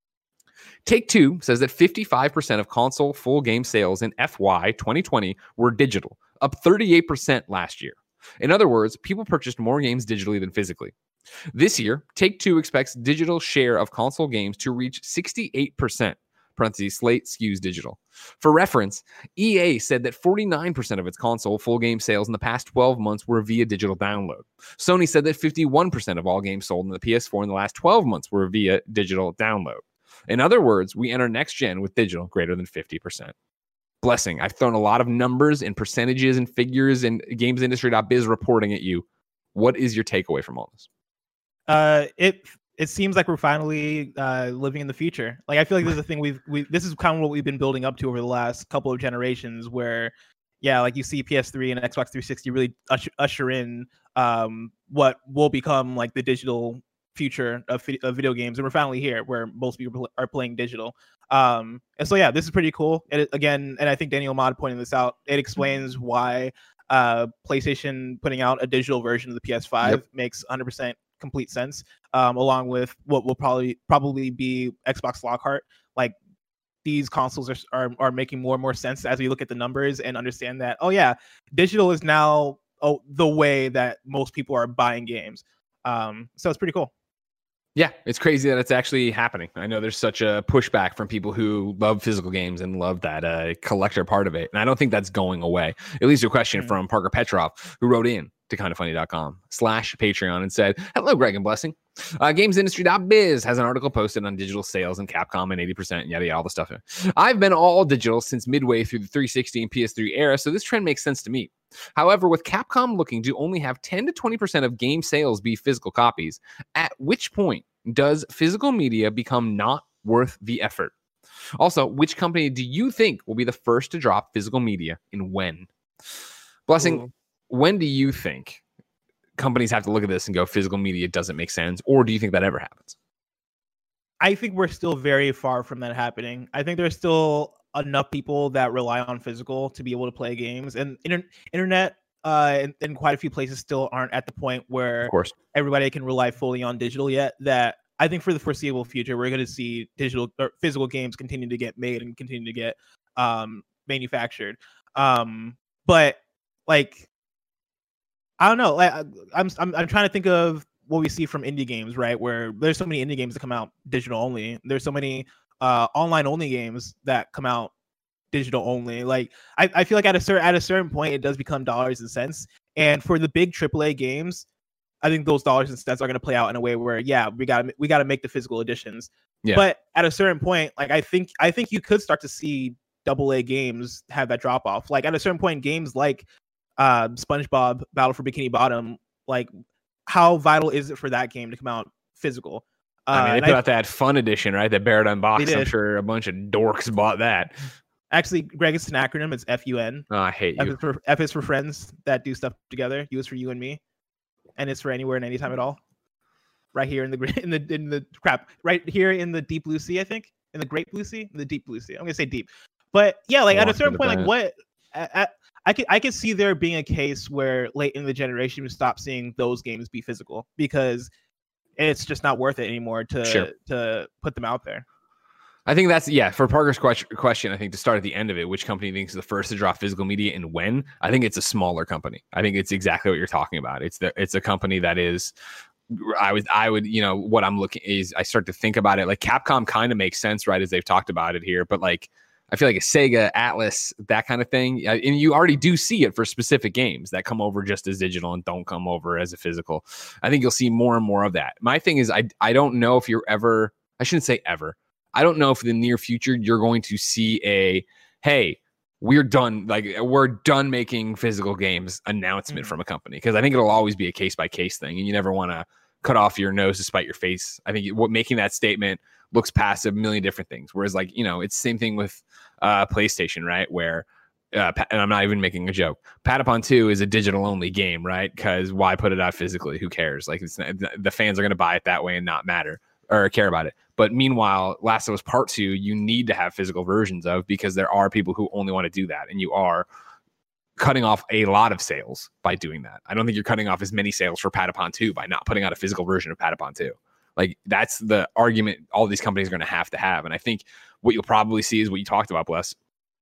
Speaker 1: Take-Two says that fifty-five percent of console full game sales in F Y twenty twenty were digital, up thirty-eight percent last year. In other words, people purchased more games digitally than physically. This year, Take-Two expects digital share of console games to reach sixty-eight percent. Parentheses, slate skews digital. For reference, E A said that forty-nine percent of its console full game sales in the past twelve months were via digital download. Sony said that fifty-one percent of all games sold in the P S four in the last twelve months were via digital download. In other words, we enter next gen with digital greater than fifty percent. Blessing, I've thrown a lot of numbers and percentages and figures and gamesindustry dot biz reporting at you. What is your takeaway from all this?
Speaker 2: Uh, it it seems like we're finally uh, living in the future. Like, I feel like this is a thing we've we this is kind of what we've been building up to over the last couple of generations. Where, yeah, like you see P S three and Xbox three sixty really usher, usher in um, what will become like the digital future of, of video games, and we're finally here where most people are playing digital. Um, and so yeah, this is pretty cool. And it, again, and I think Daniel Mod pointing this out, it explains why uh, PlayStation putting out a digital version of the P S five yep. makes one hundred percent complete sense. Um, along with what will probably probably be Xbox Lockhart. Like, these consoles are, are are making more and more sense as we look at the numbers and understand that, oh yeah, digital is now oh, the way that most people are buying games. Um, so it's pretty cool.
Speaker 1: Yeah, it's crazy that it's actually happening. I know there's such a pushback from people who love physical games and love that uh, collector part of it. And I don't think that's going away. It leads to a question mm-hmm. from Parker Petrov, who wrote in to kindoffunny.com slash Patreon and said, hello, Greg and Blessing. Uh, gamesindustry dot biz has an article posted on digital sales and Capcom and eighty percent and yada yada, all the stuff. I've been all digital since midway through the three sixty and P S three era, so this trend makes sense to me. However, with Capcom looking to only have ten to twenty percent of game sales be physical copies, at which point does physical media become not worth the effort? Also, which company do you think will be the first to drop physical media and when? Blessing, Ooh. When do you think companies have to look at this and go, physical media doesn't make sense? Or do you think that ever happens?
Speaker 2: I think we're still very far from that happening. I think there's still enough people that rely on physical to be able to play games, and inter- internet uh, in, in quite a few places still aren't at the point where
Speaker 1: of course.
Speaker 2: everybody can rely fully on digital yet. That I think for the foreseeable future, we're going to see digital or physical games continue to get made and continue to get um, manufactured. Um, but like, I don't know. Like, I'm, I'm I'm trying to think of what we see from indie games, right? Where there's so many indie games that come out digital only. There's so many uh, online only games that come out digital only. Like, I, I feel like at a certain at a certain point, it does become dollars and cents. And for the big triple A games, I think those dollars and cents are going to play out in a way where, yeah, we got we got to make the physical editions. Yeah. But at a certain point, like I think I think you could start to see double A games have that drop off. Like at a certain point, games like uh, SpongeBob Battle for Bikini Bottom, like how vital is it for that game to come out physical? Uh,
Speaker 1: I mean, they put I, out that fun edition, right? That Barrett Unboxed. I'm sure a bunch of dorks bought that.
Speaker 2: Actually, Greg, it's an acronym. It's F U N.
Speaker 1: Oh, I hate
Speaker 2: F
Speaker 1: you.
Speaker 2: is, for, F is for friends that do stuff together. U is for you and me, and it's for anywhere and anytime at all. Right here in the in the in the crap. Right here in the deep blue sea, I think. In the great blue sea, in the deep blue sea. I'm gonna say deep, but yeah, like at a certain point, like what? At, I could I could see there being a case where late in the generation we stop seeing those games be physical because it's just not worth it anymore to sure. to put them out there.
Speaker 1: I think that's, yeah, for Parker's question, I think to start at the end of it, which company thinks is the first to drop physical media and when? I think it's a smaller company. I think it's exactly what you're talking about. It's the it's a company that is, I was, I would, you know, what I'm looking is I start to think about it. Like Capcom kind of makes sense, right, as they've talked about it here, but like, I feel like a Sega, Atlas, that kind of thing. And you already do see it for specific games that come over just as digital and don't come over as a physical. I think you'll see more and more of that. My thing is, I I don't know if you're ever, I shouldn't say ever, I don't know if in the near future you're going to see a, hey, we're done. Like we're done making physical games announcement mm-hmm. from a company. Cause I think it'll always be a case by case thing. And you never want to cut off your nose to spite your face. I think what making that statement looks past a million different things. Whereas like, you know, it's the same thing with uh, PlayStation, right? Where, uh, and I'm not even making a joke. Patapon two is a digital only game, right? Because why put it out physically? Who cares? Like it's not, the fans are going to buy it that way and not matter or care about it. But meanwhile, Last of Us Part two, you need to have physical versions of because there are people who only want to do that. And you are cutting off a lot of sales by doing that. I don't think you're cutting off as many sales for Patapon two by not putting out a physical version of Patapon two. Like that's the argument all these companies are going to have to have. And I think what you'll probably see is what you talked about, Bless.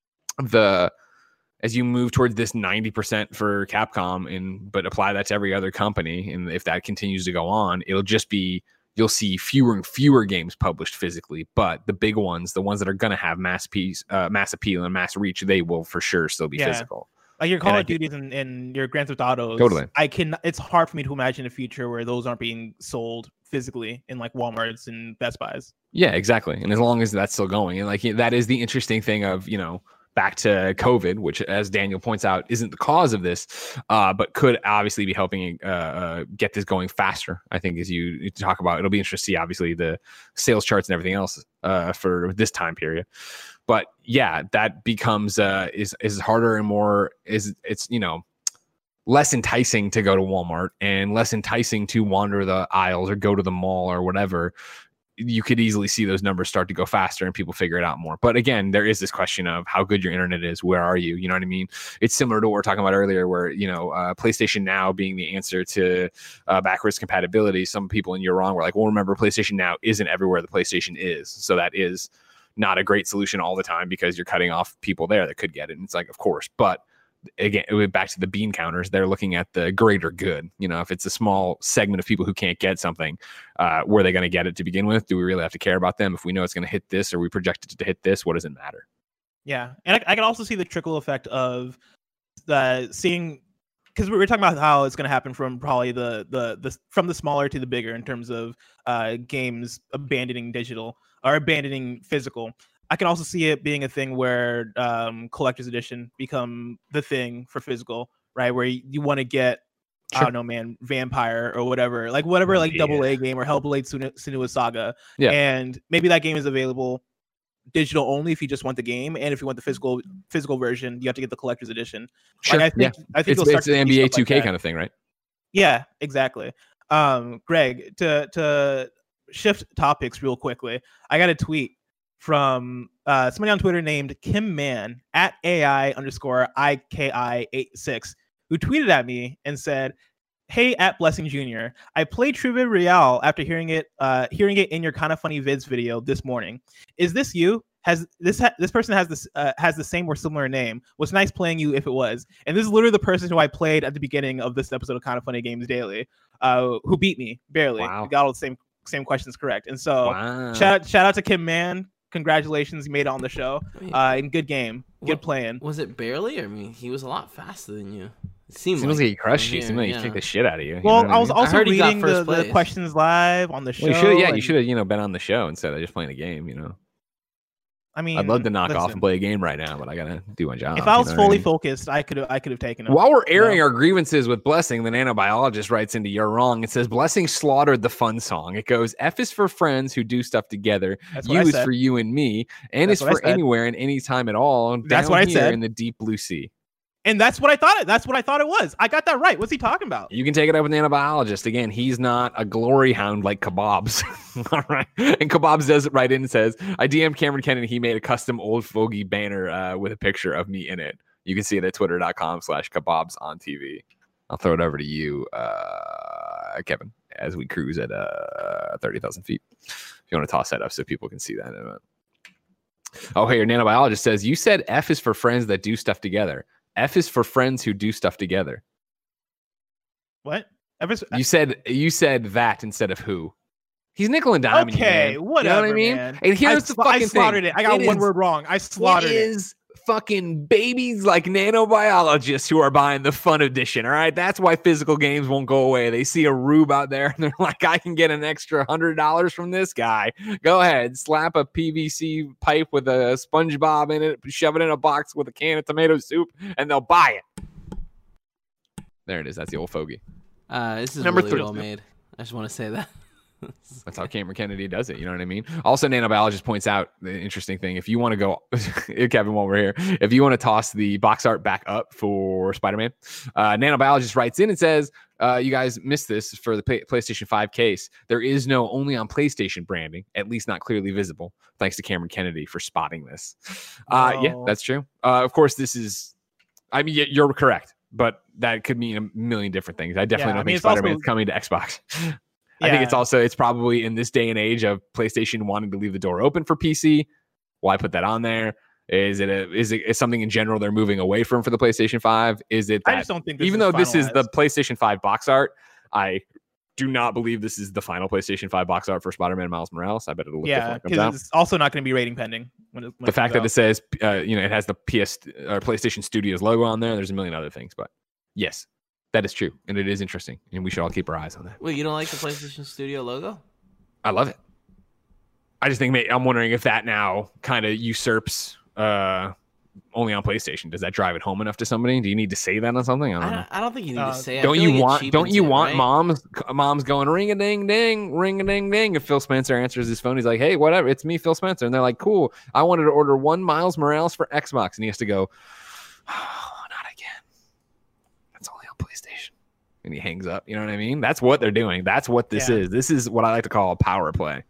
Speaker 1: The as you move towards this ninety percent for Capcom and but apply that to every other company, and if that continues to go on, it'll just be you'll see fewer and fewer games published physically. But the big ones, the ones that are going to have mass piece, uh, mass appeal and mass reach, they will for sure still be yeah. physical.
Speaker 2: Like your Call of Duties and, and your Grand Theft Autos.
Speaker 1: Totally.
Speaker 2: I can. It's hard for me to imagine a future where those aren't being sold physically in like Walmarts and Best Buys.
Speaker 1: Yeah, exactly. And as long as that's still going, and like that is the interesting thing of, you know, back to COVID, which, as Daniel points out, isn't the cause of this, uh, but could obviously be helping uh, uh, get this going faster. I think as you, you talk about, it'll be interesting to see, obviously, the sales charts and everything else uh, for this time period. But yeah, that becomes uh, is is harder and more is it's you know less enticing to go to Walmart and less enticing to wander the aisles or go to the mall or whatever. You could easily see those numbers start to go faster and people figure it out more. But again, there is this question of how good your internet is. Where are you? You know what I mean? It's similar to what we we're talking about earlier, where, you know, uh, PlayStation Now being the answer to uh, backwards compatibility. Some people, and you're wrong, were like, well, remember, PlayStation Now isn't everywhere the PlayStation is. So that is not a great solution all the time because you're cutting off people there that could get it. And it's like, of course, but again, back to the bean counters, they're looking at the greater good. You know, if it's a small segment of people who can't get something, uh, where are they going to get it to begin with? Do we really have to care about them? If we know it's going to hit this or we project it to hit this, what does it matter?
Speaker 2: Yeah. And I, I can also see the trickle effect of the seeing, because we were talking about how it's going to happen from probably the, the, the, from the smaller to the bigger in terms of uh, games abandoning digital or abandoning physical. I can also see it being a thing where um, collector's edition become the thing for physical, right? Where you, you want to get, sure. I don't know, man, Vampire or whatever, like whatever, like yeah. double A game or Hellblade Senua's Saga. Yeah. And maybe that game is available digital only if you just want the game. And if you want the physical physical version, you have to get the collector's edition.
Speaker 1: Sure.
Speaker 2: Like, I think,
Speaker 1: yeah.
Speaker 2: I think
Speaker 1: it's, it's an N B A two K like kind of thing, right?
Speaker 2: Yeah, exactly. Um, Greg, to, to shift topics real quickly, I got a tweet from uh, somebody on Twitter named Kim Man at AI underscore I K I eighty-six, who tweeted at me and said, "Hey, at Blessing Junior, I played Trivia Royale after hearing it, uh, hearing it in your Kind of Funny Vids video this morning. Is this you? Has this ha- this person has this uh, has the same or similar name? Was nice playing you if it was." And this is literally the person who I played at the beginning of this episode of Kind of Funny Games Daily, uh, who beat me barely.
Speaker 1: Wow.
Speaker 2: Got all the same same questions correct. And so
Speaker 1: wow.
Speaker 2: shout shout out to Kim Man. Congratulations, you made it on the show. Uh, and good game, good
Speaker 3: what,
Speaker 2: playing.
Speaker 3: Was it barely? I mean, he was a lot faster than you. It seemed,
Speaker 1: seems like,
Speaker 3: like
Speaker 1: he crushed you.
Speaker 3: Here,
Speaker 1: Seemed like
Speaker 3: yeah.
Speaker 1: he kicked the shit out of you.
Speaker 2: Well,
Speaker 1: you know
Speaker 2: I was
Speaker 1: I mean?
Speaker 2: also
Speaker 3: I
Speaker 2: reading the, the questions live on the show.
Speaker 1: Well, you should, yeah,
Speaker 2: and,
Speaker 1: you should have, you know, been on the show instead of just playing a game. You know.
Speaker 2: I mean,
Speaker 1: I'd love to knock
Speaker 2: listen,
Speaker 1: off and play a game right now, but I gotta do my job.
Speaker 2: If I was
Speaker 1: you know
Speaker 2: fully
Speaker 1: I mean?
Speaker 2: focused, I could I could have taken it.
Speaker 1: While we're airing
Speaker 2: yeah.
Speaker 1: our grievances with Blessing, the nanobiologist writes into You're Wrong. It says Blessing slaughtered the fun song. It goes, F is for friends who do stuff together.
Speaker 2: That's
Speaker 1: U is for you and me. And
Speaker 2: That's
Speaker 1: is for anywhere and anytime at all.
Speaker 2: That's
Speaker 1: down
Speaker 2: what I
Speaker 1: here
Speaker 2: said.
Speaker 1: In the deep blue sea.
Speaker 2: And that's what I thought it. That's what I thought it was. I got that right. What's he talking about?
Speaker 1: You can take it up with the nanobiologist. Again, he's not a glory hound like Kebabs. All right. And Kebabs does it right in and says, I D M'd Cameron Kennedy. He made a custom old fogey banner uh, with a picture of me in it. You can see it at twitter.com slash kebabs on T V. I'll throw it over to you, uh, Kevin, as we cruise at uh, thirty thousand feet. If you want to toss that up so people can see that in a minute. Oh, hey, your nanobiologist says, you said F is for friends that do stuff together. F is for friends who do stuff together.
Speaker 2: What? F-
Speaker 1: you said you said that instead of who. He's nickel and diming.
Speaker 2: Okay,
Speaker 1: you,
Speaker 2: whatever.
Speaker 1: You know what I mean?
Speaker 2: Man.
Speaker 1: And here's
Speaker 2: I,
Speaker 1: the fucking
Speaker 2: I slaughtered
Speaker 1: thing.
Speaker 2: it. I got
Speaker 1: it
Speaker 2: one
Speaker 1: is,
Speaker 2: word wrong. I slaughtered
Speaker 1: it.
Speaker 2: It
Speaker 1: is fucking babies like nanobiologists who are buying the fun edition. All right. That's why physical games won't go away. They see a rube out there and they're like, I can get an extra hundred dollars from this guy. Go ahead, slap a P V C pipe with a SpongeBob in it, shove it in a box with a can of tomato soup, and they'll buy it. There it is. That's the old fogey.
Speaker 3: Uh, this is
Speaker 1: Number
Speaker 3: really
Speaker 1: three.
Speaker 3: well made. I just want to say that.
Speaker 1: That's how Cameron Kennedy does it. You know what I mean? Also, Nanobiologist points out the interesting thing. If you want to go, Kevin, while we're here, if you want to toss the box art back up for Spider-Man, uh, Nanobiologist writes in and says, uh, you guys missed this for the Play- PlayStation five case. There is no only on PlayStation branding, at least not clearly visible. Thanks to Cameron Kennedy for spotting this. Uh,
Speaker 2: Oh.
Speaker 1: Yeah, that's true. Uh, of course, this is, I mean, y- you're correct, but that could mean a million different things. I definitely
Speaker 2: Yeah,
Speaker 1: don't
Speaker 2: I mean,
Speaker 1: think
Speaker 2: it's
Speaker 1: Spider-Man's
Speaker 2: also-
Speaker 1: coming to Xbox. I think
Speaker 2: Yeah.
Speaker 1: it's also, it's probably in this day and age of PlayStation wanting to leave the door open for P C. Why put that on there? Is it a, is it is something in general they're moving away from for the PlayStation five? Is it
Speaker 2: I
Speaker 1: that
Speaker 2: just don't think this
Speaker 1: even
Speaker 2: is
Speaker 1: though this is the
Speaker 2: finalized.
Speaker 1: PlayStation five box art, I do not believe this is the final PlayStation five box art for Spider-Man Miles Morales. I bet it'll look
Speaker 2: Yeah,
Speaker 1: different when it comes out.
Speaker 2: because it's also not going to be rating pending. When it, when
Speaker 1: The
Speaker 2: it
Speaker 1: fact
Speaker 2: comes
Speaker 1: that it says, uh, you know, it has the P S or PlayStation Studios logo on there. There's a million other things, but yes, that is true, and it is interesting, and we should all keep our eyes on that.
Speaker 3: Wait, you don't like the PlayStation Studio logo?
Speaker 1: I love it. I just think may- I'm wondering if that now kind of usurps uh, only on PlayStation. Does that drive it home enough to somebody? Do you need to say that on something? I don't
Speaker 3: I
Speaker 1: know.
Speaker 3: don't, I don't think you need
Speaker 2: Uh,
Speaker 3: to say it. I
Speaker 1: Don't
Speaker 3: feel
Speaker 1: you
Speaker 3: like it
Speaker 1: want? Don't
Speaker 3: cheapens
Speaker 1: you
Speaker 3: it,
Speaker 1: want
Speaker 3: right?
Speaker 1: moms? Moms going ring a ding ding, ring a ding ding. If Phil Spencer answers his phone, he's like, "Hey, whatever, it's me, Phil Spencer," and they're like, "Cool. I wanted to order one Miles Morales for Xbox," and he has to go, "Oh, not again. That's only on PlayStation." And he hangs up. You know what I mean? That's what they're doing. That's what this
Speaker 2: Yeah.
Speaker 1: is. This is what I like to call a power play.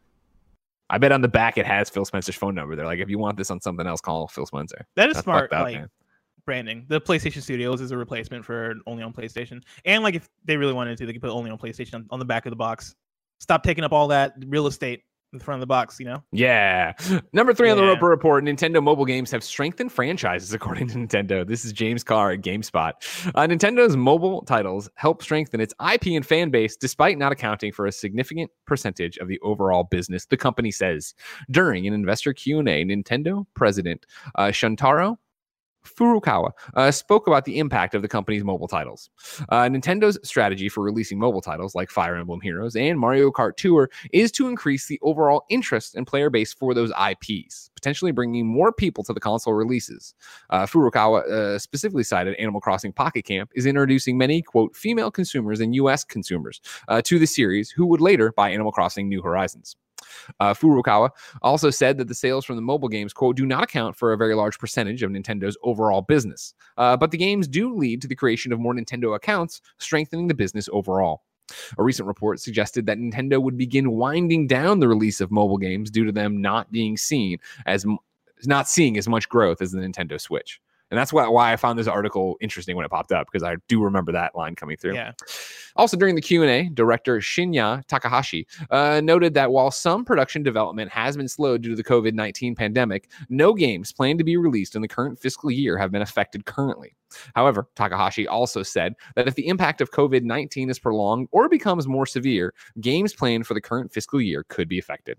Speaker 1: I bet on the back it has Phil Spencer's phone number. They're like, if you want this on something else, call Phil Spencer.
Speaker 2: That is
Speaker 1: That's
Speaker 2: smart,
Speaker 1: fucked up,
Speaker 2: like
Speaker 1: man.
Speaker 2: branding. The PlayStation Studios is a replacement for only on PlayStation, and like if they really wanted to, they could put only on PlayStation on, on the back of the box. Stop taking up all that real estate in front of the box. You know.
Speaker 1: Yeah. Number three on the
Speaker 2: Yeah.
Speaker 1: Roper Report, Nintendo mobile games have strengthened franchises, according to Nintendo. This is James Carr at GameSpot. Uh, Nintendo's mobile titles help strengthen its I P and fan base, despite not accounting for a significant percentage of the overall business, the company says. During an investor Q and A, Nintendo president uh, Shuntaro Furukawa uh, spoke about the impact of the company's mobile titles. Uh, Nintendo's strategy for releasing mobile titles like Fire Emblem Heroes and Mario Kart Tour is to increase the overall interest and player base for those I Ps, potentially bringing more people to the console releases. Uh, Furukawa uh, specifically cited Animal Crossing Pocket Camp is introducing many, quote, female consumers and U S consumers uh, to the series who would later buy Animal Crossing New Horizons. Uh, Furukawa also said that the sales from the mobile games, quote, do not account for a very large percentage of Nintendo's overall business. Uh, but the games do lead to the creation of more Nintendo accounts, strengthening the business overall. A recent report suggested that Nintendo would begin winding down the release of mobile games due to them not being seen as not seeing as much growth as the Nintendo Switch. And that's why, why I found this article interesting when it popped up, because I do remember that line coming through.
Speaker 2: Yeah.
Speaker 1: Also, during the Q and A, director Shinya Takahashi uh, noted that while some production development has been slowed due to the COVID nineteen pandemic, no games planned to be released in the current fiscal year have been affected currently. However, Takahashi also said that if the impact of COVID nineteen is prolonged or becomes more severe, games planned for the current fiscal year could be affected.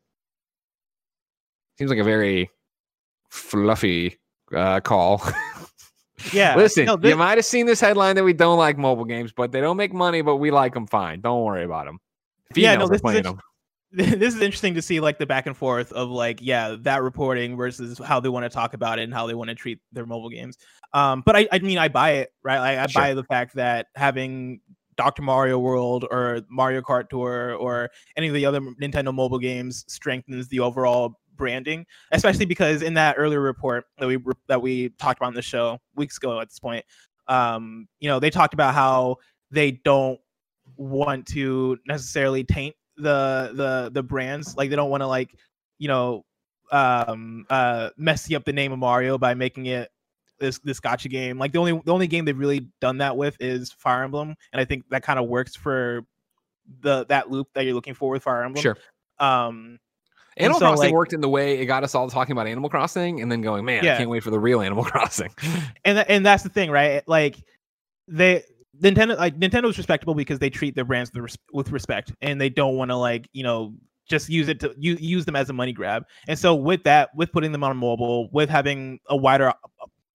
Speaker 1: Seems like a very fluffy uh, call.
Speaker 2: Yeah.
Speaker 1: Listen,
Speaker 2: No, this-
Speaker 1: you might have seen this headline that we don't like mobile games, but they don't make money, but we like them fine. Don't worry about them.
Speaker 2: Yeah,
Speaker 1: Females
Speaker 2: no,
Speaker 1: are
Speaker 2: this is
Speaker 1: playing
Speaker 2: int-
Speaker 1: them.
Speaker 2: This is interesting to see, like the back and forth of like, yeah, that reporting versus how they want to talk about it and how they want to treat their mobile games. Um, but I, I mean, I buy it, right? I, I
Speaker 1: Sure.
Speaker 2: buy the fact that having Doctor Mario World or Mario Kart Tour or any of the other Nintendo mobile games strengthens the overall branding, especially because in that earlier report that we that we talked about on the show weeks ago at this point, um, you know, they talked about how they don't want to necessarily taint the the the brands. Like they don't want to, like, you know, um uh messy up the name of Mario by making it this this gotcha game. Like the only the only game they've really done that with is Fire Emblem, and I think that kind of works for the that loop that you're looking for with Fire Emblem.
Speaker 1: Sure.
Speaker 2: Um and
Speaker 1: Animal
Speaker 2: so,
Speaker 1: Crossing
Speaker 2: like-
Speaker 1: worked in the way it got us all talking about Animal Crossing and then going, man,
Speaker 2: Yeah.
Speaker 1: I can't wait for the real Animal Crossing.
Speaker 2: and th- and that's the thing, right? Like they Nintendo like Nintendo is respectable because they treat their brands with res- with respect, and they don't want to, like, you know, just use it to use, use them as a money grab. And so with that, with putting them on mobile, with having a wider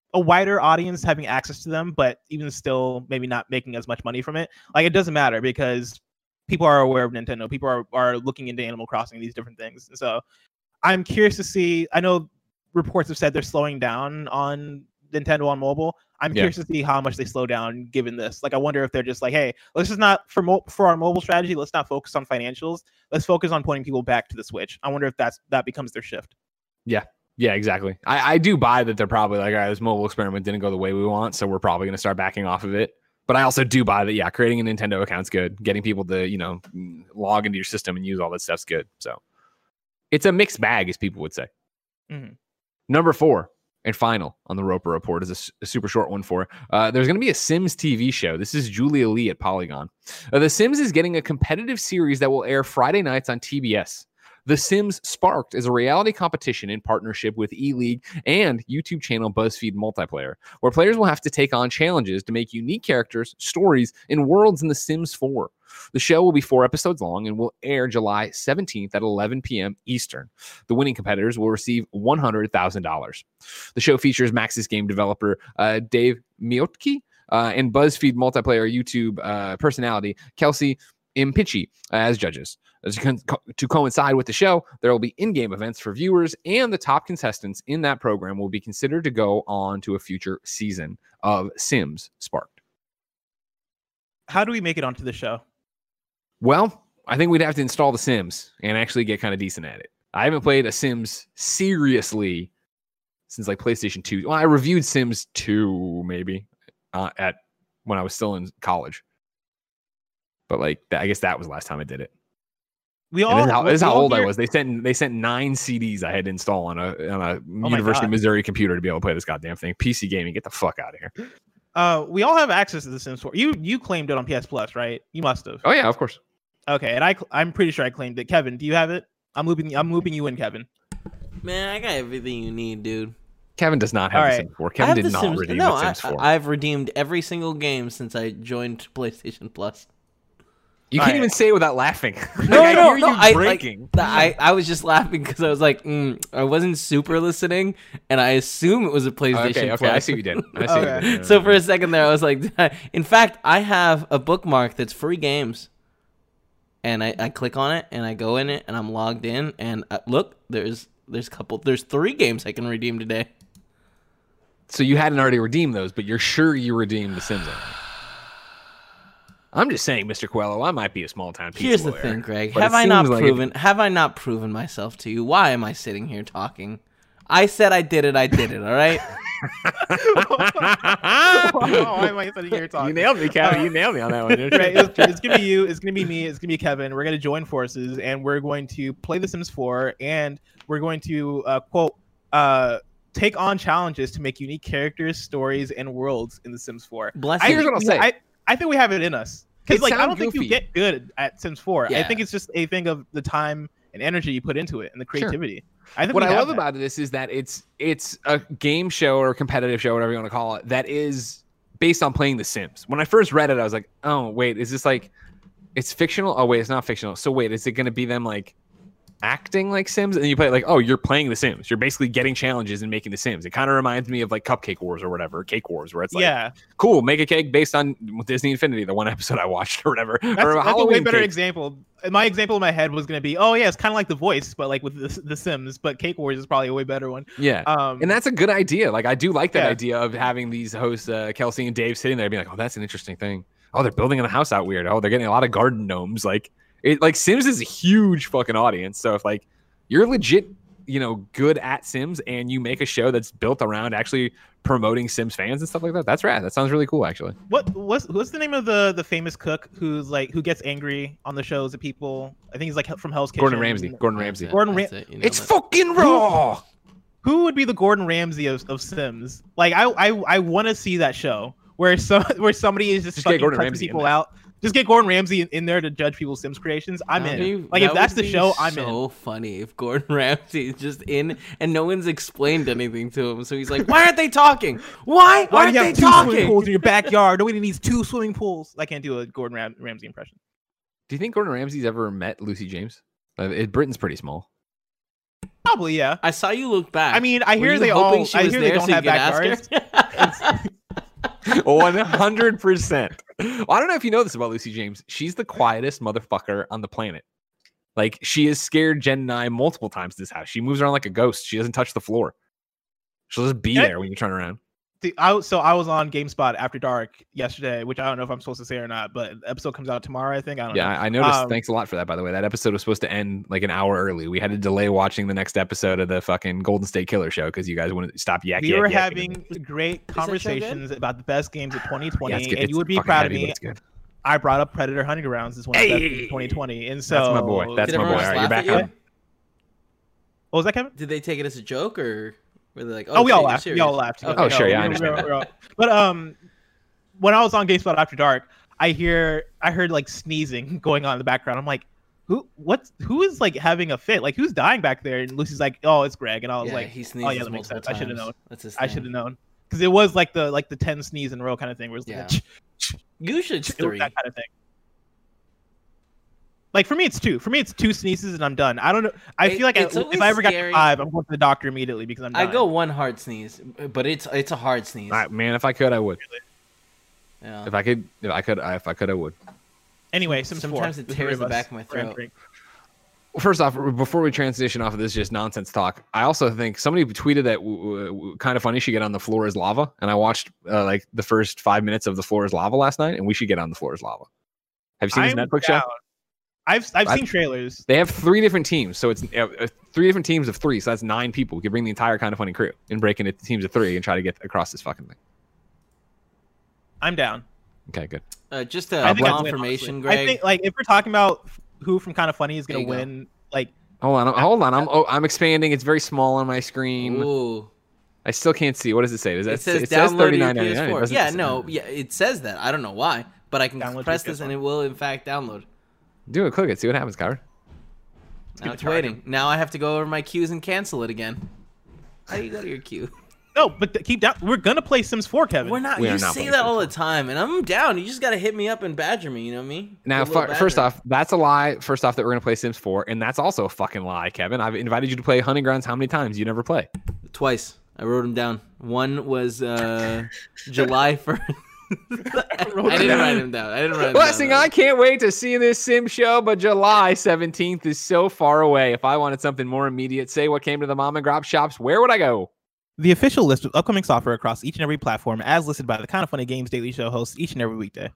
Speaker 2: a wider audience having access to them, but even still maybe not making as much money from it. Like it doesn't matter because people are aware of Nintendo. People are, are looking into Animal Crossing, these different things. So I'm curious to see. I know reports have said they're slowing down on Nintendo on mobile. I'm
Speaker 1: Yeah.
Speaker 2: curious to see how much they slow down given this. Like I wonder if they're just like, hey, let's just not for mo- for our mobile strategy, let's not focus on financials. Let's focus on pointing people back to the Switch. I wonder if that's that becomes their shift.
Speaker 1: Yeah. Yeah, exactly. I, I do buy that they're probably like, all right, this mobile experiment didn't go the way we want, so we're probably going to start backing off of it. But I also do buy that, yeah, creating a Nintendo account's good. Getting people to, you know, log into your system and use all that stuff's good. So it's a mixed bag, as people would say.
Speaker 2: Mm-hmm.
Speaker 1: Number four and final on the Roper Report is a, s- a super short one for. Uh, there's going to be a Sims T V show. This is Julia Lee at Polygon. Uh, the Sims is getting a competitive series that will air Friday nights on T B S. The Sims Sparked is a reality competition in partnership with E-League and YouTube channel BuzzFeed Multiplayer, where players will have to take on challenges to make unique characters, stories, and worlds in The Sims four. The show will be four episodes long and will air July seventeenth at eleven p.m. Eastern. The winning competitors will receive one hundred thousand dollars. The show features Maxis game developer uh, Dave Miotki uh, and BuzzFeed Multiplayer YouTube uh, personality Kelsey Impichi as judges. As you can, co- to coincide with the show, there will be in-game events for viewers, and the top contestants in that program will be considered to go on to a future season of Sims Sparked.
Speaker 2: How do we make it onto the show?
Speaker 1: Well, I think we'd have to install The Sims and actually get kind of decent at it. I haven't played a Sims seriously since like PlayStation two. Well, I reviewed Sims two maybe uh, at when I was still in college. But like, I guess that was the last time I did it.
Speaker 2: We all.
Speaker 1: And this is how, this is
Speaker 2: we
Speaker 1: how
Speaker 2: all
Speaker 1: old I
Speaker 2: hear-
Speaker 1: was. They sent they sent nine C Ds I had to install on a on a
Speaker 2: my
Speaker 1: University of
Speaker 2: God.
Speaker 1: Missouri computer to be able to play this goddamn thing. P C gaming, get the fuck out of here.
Speaker 2: Uh, we all have access to The Sims four. You you claimed it on P S Plus, right? You must have.
Speaker 1: Oh yeah, of course.
Speaker 2: Okay, and I cl- I'm pretty sure I claimed it. Kevin, do you have it? I'm looping. I'm looping you in, Kevin.
Speaker 3: Man, I got everything you need, dude.
Speaker 1: Kevin does not have
Speaker 2: All
Speaker 1: The
Speaker 2: right.
Speaker 1: Sims four.
Speaker 3: I
Speaker 1: Kevin
Speaker 3: have
Speaker 1: did
Speaker 3: The
Speaker 1: not
Speaker 3: Sims.
Speaker 1: redeem
Speaker 3: No,
Speaker 1: The
Speaker 3: I,
Speaker 1: Sims four.
Speaker 3: I've redeemed every single game since I joined PlayStation Plus.
Speaker 1: you
Speaker 2: all
Speaker 1: can't
Speaker 2: right.
Speaker 1: even say it without laughing.
Speaker 3: No,
Speaker 1: Like, I
Speaker 3: no,
Speaker 1: hear
Speaker 3: no.
Speaker 1: you
Speaker 3: I, like,
Speaker 1: breaking.
Speaker 3: the- I I was just laughing because I was like, mm, I wasn't super listening, and I assume it was a PlayStation
Speaker 1: okay, okay,
Speaker 3: Plus.
Speaker 1: I see what you did. I see what you
Speaker 2: Okay.
Speaker 1: did.
Speaker 3: So for a second there, I was like, in fact, I have a bookmark that's free games, and I, I click on it and I go in it and I'm logged in and uh, look, there's there's a couple, there's three games I can redeem today.
Speaker 1: So you hadn't already redeemed those, but you're sure you redeemed The Sims already. I'm just saying, Mister Coelho, I might be a small town pizza
Speaker 3: Here's the
Speaker 1: lawyer,
Speaker 3: thing, Greg.
Speaker 1: but
Speaker 3: Have
Speaker 1: it
Speaker 3: I not
Speaker 1: seems like
Speaker 3: proven? Have I not proven myself to you? Why am I sitting here talking? I said I did it. I did it. All right.
Speaker 2: Why am I sitting here
Speaker 1: It,
Speaker 2: talking?
Speaker 1: you nailed me, Kevin. You nailed me on that one. didn't you?
Speaker 2: Right, it's, it's gonna be you. It's gonna be me. It's gonna be Kevin. We're gonna join forces, and we're going to play The Sims four, and we're going to uh, quote uh, take on challenges to make unique characters, stories, and worlds in The Sims four.
Speaker 3: Bless
Speaker 2: I
Speaker 3: you.
Speaker 1: Here's
Speaker 2: think
Speaker 1: what I'll
Speaker 2: we-
Speaker 1: say.
Speaker 2: I, I think we have it in us because
Speaker 1: It
Speaker 2: like I
Speaker 1: sounds
Speaker 2: don't think
Speaker 1: goofy.
Speaker 2: you get good at Sims four. I
Speaker 3: Yeah.
Speaker 2: think it's just a thing of the time and energy you put into it and the
Speaker 1: Sure.
Speaker 2: creativity. I think
Speaker 1: What
Speaker 2: we
Speaker 1: I
Speaker 2: have
Speaker 1: love
Speaker 2: that.
Speaker 1: about this is that it's it's a game show or a competitive show, whatever you want to call it, that is based on playing The Sims. When I first read it, I was like, oh wait, is this like it's fictional? Oh wait, it's not fictional. So wait, is it going to be them like acting like Sims? And you play it like, oh, you're playing The Sims. You're basically getting challenges and making The Sims. It kind of reminds me of like Cupcake Wars or whatever, Cake Wars, where it's like,
Speaker 2: yeah,
Speaker 1: cool, make a cake based on Disney Infinity, the one episode I watched or whatever.
Speaker 2: that's,
Speaker 1: or
Speaker 2: that's a way
Speaker 1: Halloween
Speaker 2: better
Speaker 1: cake.
Speaker 2: example. My example in my head was going to be, oh yeah, it's kind of like The Voice, but like with the, the Sims. But Cake Wars is probably a way better one.
Speaker 1: Yeah.
Speaker 2: Um,
Speaker 1: And that's a good idea. Like I do like that
Speaker 2: Yeah.
Speaker 1: idea of having these hosts, uh, Kelsey and Dave, sitting there and being like, "Oh, that's an interesting thing. Oh, they're building the house out weird. Oh, they're getting a lot of garden gnomes. Like it, like Sims is a huge fucking audience. So if like you're legit, you know, good at Sims and you make a show that's built around actually promoting Sims fans and stuff like that, that's rad. That sounds really cool, actually.
Speaker 2: What what's what's the name of the the famous cook who's like who gets angry on the shows at people? I think he's like from Hell's Kitchen.
Speaker 1: Gordon Ramsay. Gordon Ramsay.
Speaker 3: That's it,
Speaker 2: Gordon
Speaker 3: that's
Speaker 2: Ra-
Speaker 3: it, you
Speaker 1: It's
Speaker 3: nailed it.
Speaker 1: fucking raw.
Speaker 2: Who would be the Gordon Ramsay of, of Sims? Like I I, I want to see that show where some where somebody is just,
Speaker 1: Just get
Speaker 2: fucking
Speaker 1: Gordon
Speaker 2: cussing
Speaker 1: Ramsay in
Speaker 2: people
Speaker 1: there.
Speaker 2: out. Just get Gordon Ramsay in, in there to judge people's Sims creations. I'm
Speaker 3: That'd
Speaker 2: in.
Speaker 3: be-
Speaker 2: Like
Speaker 3: that
Speaker 2: if that's
Speaker 3: would
Speaker 2: the
Speaker 3: be
Speaker 2: show, I'm in.
Speaker 3: So funny if Gordon Ramsay is just in and no one's explained anything to him, so he's like, "Why aren't they talking? Why,
Speaker 2: Why
Speaker 3: aren't
Speaker 2: do you
Speaker 3: they
Speaker 2: have two swimming
Speaker 3: talking?"
Speaker 2: pools in your backyard? Nobody needs two swimming pools. I can't do a Gordon Ram- Ramsay impression.
Speaker 1: Do you think Gordon Ramsay's ever met Lucy James? Uh, it, Britain's pretty small.
Speaker 2: Probably yeah.
Speaker 3: I saw you look back.
Speaker 2: I mean, I
Speaker 3: Were
Speaker 2: hear
Speaker 3: you
Speaker 2: they
Speaker 3: hoping
Speaker 2: all.
Speaker 3: she
Speaker 2: I
Speaker 3: was
Speaker 2: hear they
Speaker 3: there
Speaker 2: don't
Speaker 3: so you
Speaker 2: have
Speaker 3: could ask
Speaker 2: backyards.
Speaker 3: her?
Speaker 1: one hundred percent. Well, I don't know if you know this about Lucy James. She's the quietest motherfucker on the planet. Like, she has scared Jen and I multiple times in this house. She moves around like a ghost. She doesn't touch the floor. She'll just be there when you turn around.
Speaker 2: The, I, so I was on GameSpot After Dark yesterday, which I don't know if I'm supposed to say or not, but the episode comes out tomorrow, I think. I don't
Speaker 1: yeah,
Speaker 2: know.
Speaker 1: I noticed.
Speaker 2: Um,
Speaker 1: Thanks a lot for that, by the way. That episode was supposed to end like an hour early. We had to delay watching the next episode of the fucking Golden State Killer show because you guys wouldn't stop yakking.
Speaker 2: We were
Speaker 1: yak,
Speaker 2: having
Speaker 1: yakking.
Speaker 2: great conversations about the best games of twenty twenty,
Speaker 1: Yeah, it's good.
Speaker 2: and
Speaker 1: It's
Speaker 2: you would be
Speaker 1: fucking
Speaker 2: proud
Speaker 1: heavy,
Speaker 2: of
Speaker 1: but
Speaker 2: me.
Speaker 1: it's good.
Speaker 2: I brought up Predator Hunting Grounds as one of the best games of twenty twenty, and so
Speaker 1: That's my boy. That's
Speaker 3: Did
Speaker 1: my boy.
Speaker 3: everyone
Speaker 1: All right, you're
Speaker 3: laugh
Speaker 1: back
Speaker 3: at
Speaker 1: on.
Speaker 3: you?
Speaker 2: What was that, Kevin?
Speaker 3: Did they take it as a joke or were they like,
Speaker 2: Oh,
Speaker 3: oh,
Speaker 2: we
Speaker 3: shit,
Speaker 2: all
Speaker 3: you're
Speaker 2: laughed. We
Speaker 3: serious?
Speaker 2: all laughed.
Speaker 3: Okay.
Speaker 1: Oh,
Speaker 2: No,
Speaker 1: sure, yeah, I
Speaker 2: we-
Speaker 1: understand
Speaker 2: we-
Speaker 1: that.
Speaker 2: we all- But um, when I was on GameSpot After Dark, I hear I heard like sneezing going on in the background. I'm like, who? What's who is like having a fit? Like, who's dying back there? And Lucy's like, oh, it's Greg. And I was
Speaker 3: Yeah,
Speaker 2: like,
Speaker 3: he
Speaker 2: oh
Speaker 3: sneezes
Speaker 2: yeah, that makes
Speaker 3: multiple
Speaker 2: sense. I should have
Speaker 3: times.
Speaker 2: known.
Speaker 3: That's his
Speaker 2: I
Speaker 3: thing.
Speaker 2: should have known because it was like the like the ten sneeze in a row kind of thing. Where it's
Speaker 3: Yeah.
Speaker 2: like,
Speaker 3: Usually it's
Speaker 2: it was
Speaker 3: three.
Speaker 2: that kind of thing. Like, for me, it's two. For me, it's two sneezes and I'm done. I don't know. I
Speaker 3: It-
Speaker 2: feel like I,
Speaker 3: it's
Speaker 2: if
Speaker 3: always
Speaker 2: I ever got
Speaker 3: scary.
Speaker 2: to five, I'm going to the doctor immediately because I'm.
Speaker 3: I
Speaker 2: Dying.
Speaker 3: go one hard sneeze, but it's it's a hard sneeze.
Speaker 1: All right, man, if I could, I would.
Speaker 3: Yeah.
Speaker 1: If I could, if I could, if I could, I would.
Speaker 2: Anyway, Sims
Speaker 3: Sometimes
Speaker 2: four.
Speaker 3: it
Speaker 2: The
Speaker 3: tears
Speaker 2: three of
Speaker 3: the
Speaker 2: us
Speaker 3: back of my
Speaker 2: are
Speaker 3: throat.
Speaker 2: entering.
Speaker 1: Well, first off, before we transition off of this just nonsense talk, I also think somebody tweeted that w- w- kind of funny should get on The Floor is Lava, and I watched uh, like the first five minutes of The Floor is Lava last night, and we should get on The Floor is Lava. Have you seen this
Speaker 2: I'm
Speaker 1: Netflix
Speaker 2: down.
Speaker 1: show?
Speaker 2: I've I've
Speaker 1: I-
Speaker 2: seen trailers.
Speaker 1: They have three different teams, so it's uh, uh, three different teams of three, so that's nine people. We could bring the entire kind of funny crew and break into teams of three and try to get across this fucking thing.
Speaker 2: I'm down.
Speaker 1: Okay, good.
Speaker 3: Uh, just
Speaker 2: I
Speaker 3: a
Speaker 2: think I'd win,
Speaker 3: confirmation,
Speaker 2: honestly.
Speaker 3: Greg.
Speaker 2: I think like if we're talking about who from Kind of Funny is
Speaker 3: There
Speaker 2: gonna
Speaker 3: you go.
Speaker 2: win, like
Speaker 1: Hold on, I'm, hold on. I'm oh, I'm expanding. It's very small on my screen.
Speaker 3: Ooh.
Speaker 1: I still can't see. What does it say? Does that
Speaker 3: It says
Speaker 1: it says
Speaker 3: download your
Speaker 1: thirty-nine
Speaker 3: P S
Speaker 1: ninety-nine? It
Speaker 3: four.
Speaker 1: doesn't
Speaker 3: Yeah,
Speaker 1: say-
Speaker 3: no, yeah, it says that. I don't know why, but I can
Speaker 2: Download
Speaker 3: press
Speaker 2: your
Speaker 3: this
Speaker 2: P S four.
Speaker 3: and it will in fact download.
Speaker 1: Do it. Click it. See what happens, Coward.
Speaker 3: Now
Speaker 2: keep
Speaker 3: it's
Speaker 2: it charging.
Speaker 3: waiting. Now I have to go over my queues and cancel it again. How do you go to your queue?
Speaker 2: no, but th- keep down. We're gonna play Sims four, Kevin.
Speaker 3: We're not.
Speaker 1: We
Speaker 3: you
Speaker 1: are not
Speaker 3: say
Speaker 1: playing
Speaker 3: that all
Speaker 1: Sims
Speaker 3: the time, and I'm down. You just gotta hit me up and badger me. You know me.
Speaker 1: Now,
Speaker 3: Good little
Speaker 1: fu- first
Speaker 3: badger.
Speaker 1: off, that's a lie. First off, that we're gonna play Sims four, and that's also a fucking lie, Kevin. I've invited you to play Hunting Grounds how many times? You never play.
Speaker 3: twice. I wrote them down. One was uh, July first. I didn't write him down. I didn't write him
Speaker 1: Blessing,
Speaker 3: down.
Speaker 1: I can't wait to see this Sim show, but July seventeenth is so far away. If I wanted something more immediate, say what came to the mom and grop shops, where would I go?
Speaker 2: The official list of upcoming software across each and every platform, as listed by the Kind of Funny Games Daily Show hosts each and every weekday.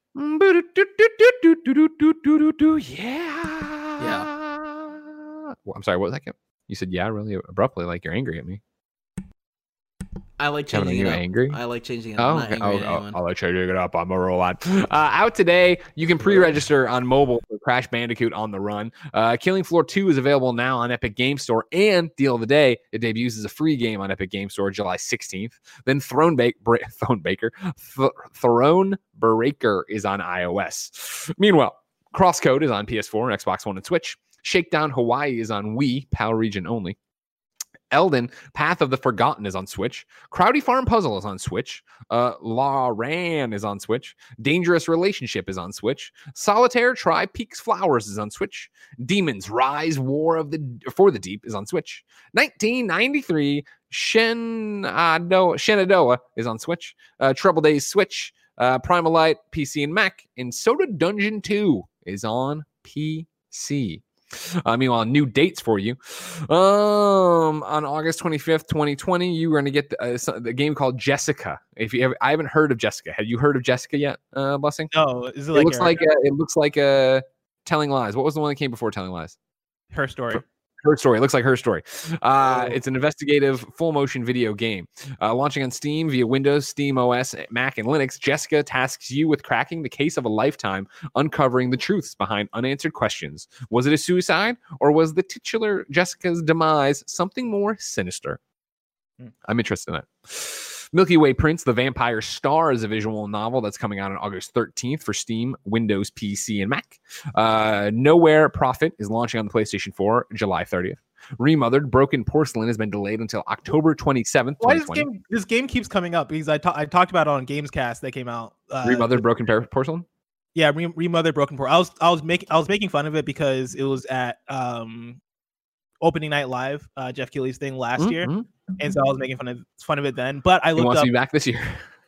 Speaker 1: Yeah.
Speaker 3: Yeah.
Speaker 1: Well, I'm sorry, what was that? Kim? You said yeah really abruptly, like you're angry at me.
Speaker 3: I like
Speaker 1: Kevin, are
Speaker 3: changing
Speaker 1: you
Speaker 3: it up.
Speaker 1: angry?
Speaker 3: I like changing it
Speaker 1: Oh,
Speaker 3: up. I'm not
Speaker 1: okay.
Speaker 3: angry
Speaker 1: oh,
Speaker 3: at
Speaker 1: oh,
Speaker 3: anyone.
Speaker 1: I'll let you dig it up. I'm a robot. Uh, out today, you can pre-register on mobile for Crash Bandicoot on the Run. Uh, Killing Floor two is available now on Epic Game Store, and deal of the day, it debuts as a free game on Epic Game Store July sixteenth. Then Throne Bake, Bra- Throne Baker, Th- Throne Breaker is on iOS. Meanwhile, Crosscode is on P S four and Xbox One and Switch. Shakedown Hawaii is on Wii, PAL region only. Elden, Path of the Forgotten is on Switch. Crowdy Farm Puzzle is on Switch. Uh, La Ran is on Switch. Dangerous Relationship is on Switch. Solitaire Tri Peaks Flowers is on Switch. Demons Rise War of the for the Deep is on Switch. nineteen ninety-three Shenandoah, Shenandoah is on Switch. Uh, Trouble Days Switch. Uh, Primal Light, P C and Mac. And Soda Dungeon two is on P C. Uh, meanwhile, new dates for you. Um, on August twenty-fifth, twenty twenty, you are going to get the, uh, so- the game called Jessica. If you ever, I haven't heard of Jessica. Have you heard of Jessica yet, uh, Blessing?
Speaker 2: No, is it
Speaker 1: It
Speaker 2: like,
Speaker 1: looks
Speaker 2: her,
Speaker 1: like a, it looks like a Telling Lies. What was the one that came before Telling Lies?
Speaker 2: her story?
Speaker 1: Her Story. It looks like Her Story. Uh,
Speaker 2: Oh.
Speaker 1: It's an investigative full motion video game. Uh, launching on Steam via Windows, Steam O S, Mac, and Linux, Jessica tasks you with cracking the case of a lifetime, uncovering the truths behind unanswered questions. Was it a suicide, or was the titular Jessica's demise something more sinister?
Speaker 2: Hmm.
Speaker 1: I'm interested in that. Milky Way Prince, The Vampire Star is a visual novel that's coming out on August thirteenth for Steam, Windows, P C, and Mac. Uh, Nowhere Prophet is launching on the PlayStation four July thirtieth. Remothered Broken Porcelain has been delayed until October twenty-seventh,
Speaker 2: Why
Speaker 1: twenty
Speaker 2: this
Speaker 1: twenty.
Speaker 2: game? This game keeps coming up because I ta- I talked about it on Gamescast that came out. Uh,
Speaker 1: Remothered Broken Par- Porcelain?
Speaker 2: Yeah, re- remothered broken port. I was I was making I was making fun of it because it was at um opening night live, uh, Jeff Keighley's thing last year,
Speaker 1: Mhm.
Speaker 2: and so I was making fun of fun of it then. But I
Speaker 1: He
Speaker 2: looked
Speaker 1: wants
Speaker 2: up.
Speaker 1: to be back this year.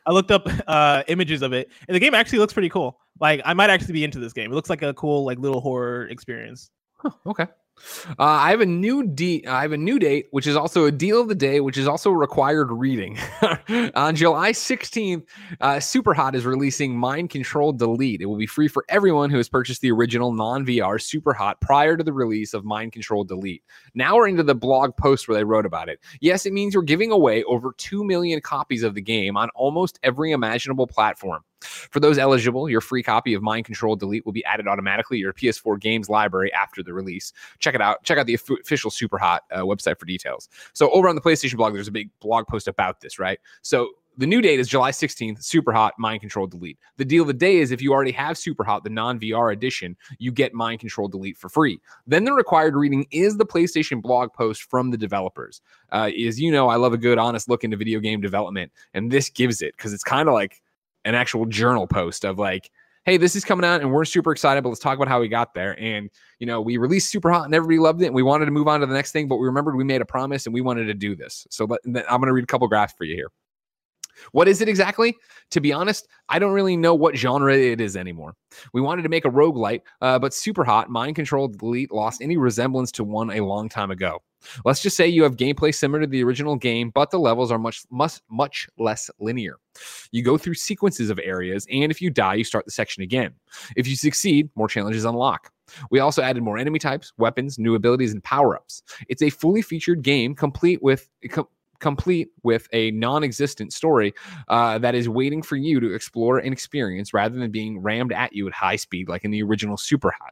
Speaker 2: I looked up uh, images of it, and the game actually looks pretty cool. Like, I might actually be into this game. It looks like a cool, like, little horror experience.
Speaker 1: Huh, okay. Uh, I have a new de- I have a new date, which is also a deal of the day, which is also required reading. On July sixteenth, uh, Superhot is releasing Mind Control Delete. It will be free for everyone who has purchased the original non-V R Superhot prior to the release of Mind Control Delete. Now we're into the blog post where they wrote about it. Yes, it means we're giving away over two million copies of the game on almost every imaginable platform. For those eligible, your free copy of Mind Control Delete will be added automatically to your P S four games library after the release. Check it out. Check out the official Superhot uh, website for details. So over on the PlayStation blog, there's a big blog post about this, right? So the new date is July sixteenth, Superhot Mind Control Delete. The deal of the day is if you already have Superhot, the non-V R edition, you get Mind Control Delete for free. Then the required reading is the PlayStation blog post from the developers. Uh, as you know, I love a good, honest look into video game development, and this gives it because it's kind of like an actual journal post of like, hey, this is coming out and we're super excited, but let's talk about how we got there. And, you know, we released Superhot and everybody loved it and we wanted to move on to the next thing, but we remembered we made a promise and we wanted to do this. So let, I'm going to read a couple graphs for you here. What is it exactly? To be honest, I don't really know what genre it is anymore. We wanted to make a roguelite, uh, but Superhot Mind Control Delete lost any resemblance to one a long time ago. Let's just say you have gameplay similar to the original game, but the levels are much, much, much less linear. You go through sequences of areas, and if you die, you start the section again. If you succeed, more challenges unlock. We also added more enemy types, weapons, new abilities, and power-ups. It's a fully featured game, complete with... Com- complete with a non-existent story uh, that is waiting for you to explore and experience rather than being rammed at you at high speed like in the original Superhot.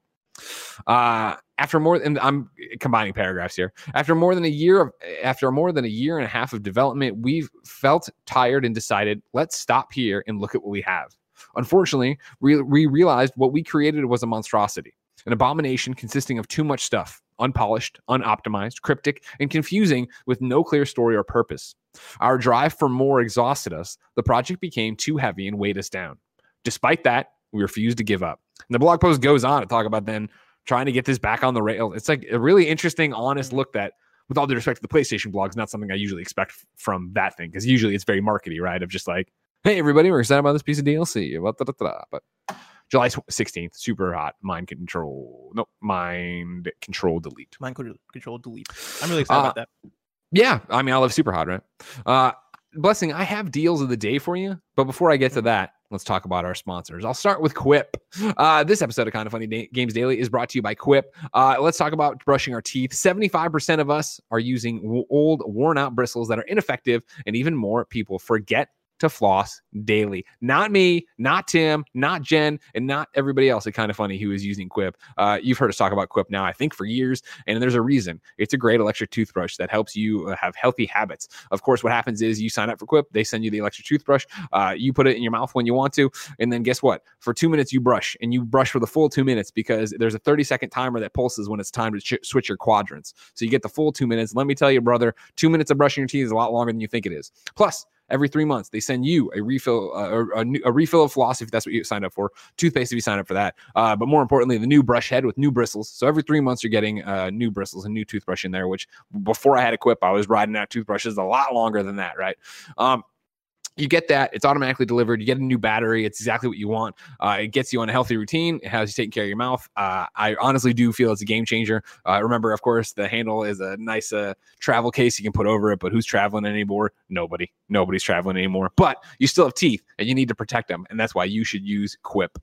Speaker 1: Uh, after more, and I'm combining paragraphs here. After more than a year of, after more than a year and a half of development, we've felt tired and decided, let's stop here and look at what we have. Unfortunately, we, we realized what we created was a monstrosity, an abomination consisting of too much stuff. Unpolished, unoptimized, cryptic, and confusing with no clear story or purpose. Our drive for more exhausted us. The project became too heavy and weighed us down. Despite that, we refused to give up. And the blog post goes on to talk about then trying to get this back on the rail. It's like a really interesting, honest look that, with all due respect to the PlayStation blogs, not something I usually expect f- from that thing, because usually it's very markety, right? Of just like, hey, everybody, we're excited about this piece of D L C. But July sixteenth, Superhot Mind Control. No, Mind Control Delete.
Speaker 2: Mind Control Delete. I'm really excited uh, about that.
Speaker 1: Yeah, I mean, I love Superhot, right? Uh, Blessing, I have deals of the day for you, but before I get to that, let's talk about our sponsors. I'll start with Quip. Uh, this episode of Kind of Funny da- Games Daily is brought to you by Quip. Uh, let's talk about brushing our teeth. seventy-five percent of us are using w- old, worn-out bristles that are ineffective, and even more people forget to floss daily. Not me, not Tim, not Jen, and not everybody else at Kind of Funny who is using Quip. Uh, you've heard us talk about Quip now, I think, for years, and there's a reason. It's a great electric toothbrush that helps you uh, have healthy habits. Of course, what happens is you sign up for Quip, they send you the electric toothbrush, uh, you put it in your mouth when you want to, and then guess what? For two minutes, you brush, and you brush for the full two minutes because there's a thirty-second timer that pulses when it's time to ch- switch your quadrants. So you get the full two minutes. Let me tell you, brother, two minutes of brushing your teeth is a lot longer than you think it is. Plus, every three months, they send you a refill, uh, or a, new, a refill of floss if that's what you signed up for, toothpaste if you sign up for that. Uh, but more importantly, the new brush head with new bristles. So every three months, you're getting uh, new bristles and new toothbrush in there. Which before I had a Quip, I was riding out toothbrushes a lot longer than that, right? Um, You get that. It's automatically delivered. You get a new battery. It's exactly what you want. Uh, it gets you on a healthy routine. It has you taking care of your mouth. Uh, I honestly do feel it's a game changer. Uh, remember, of course, the handle is a nice uh, travel case you can put over it, but who's traveling anymore? Nobody. Nobody's traveling anymore. But you still have teeth, and you need to protect them, and that's why you should use Quip.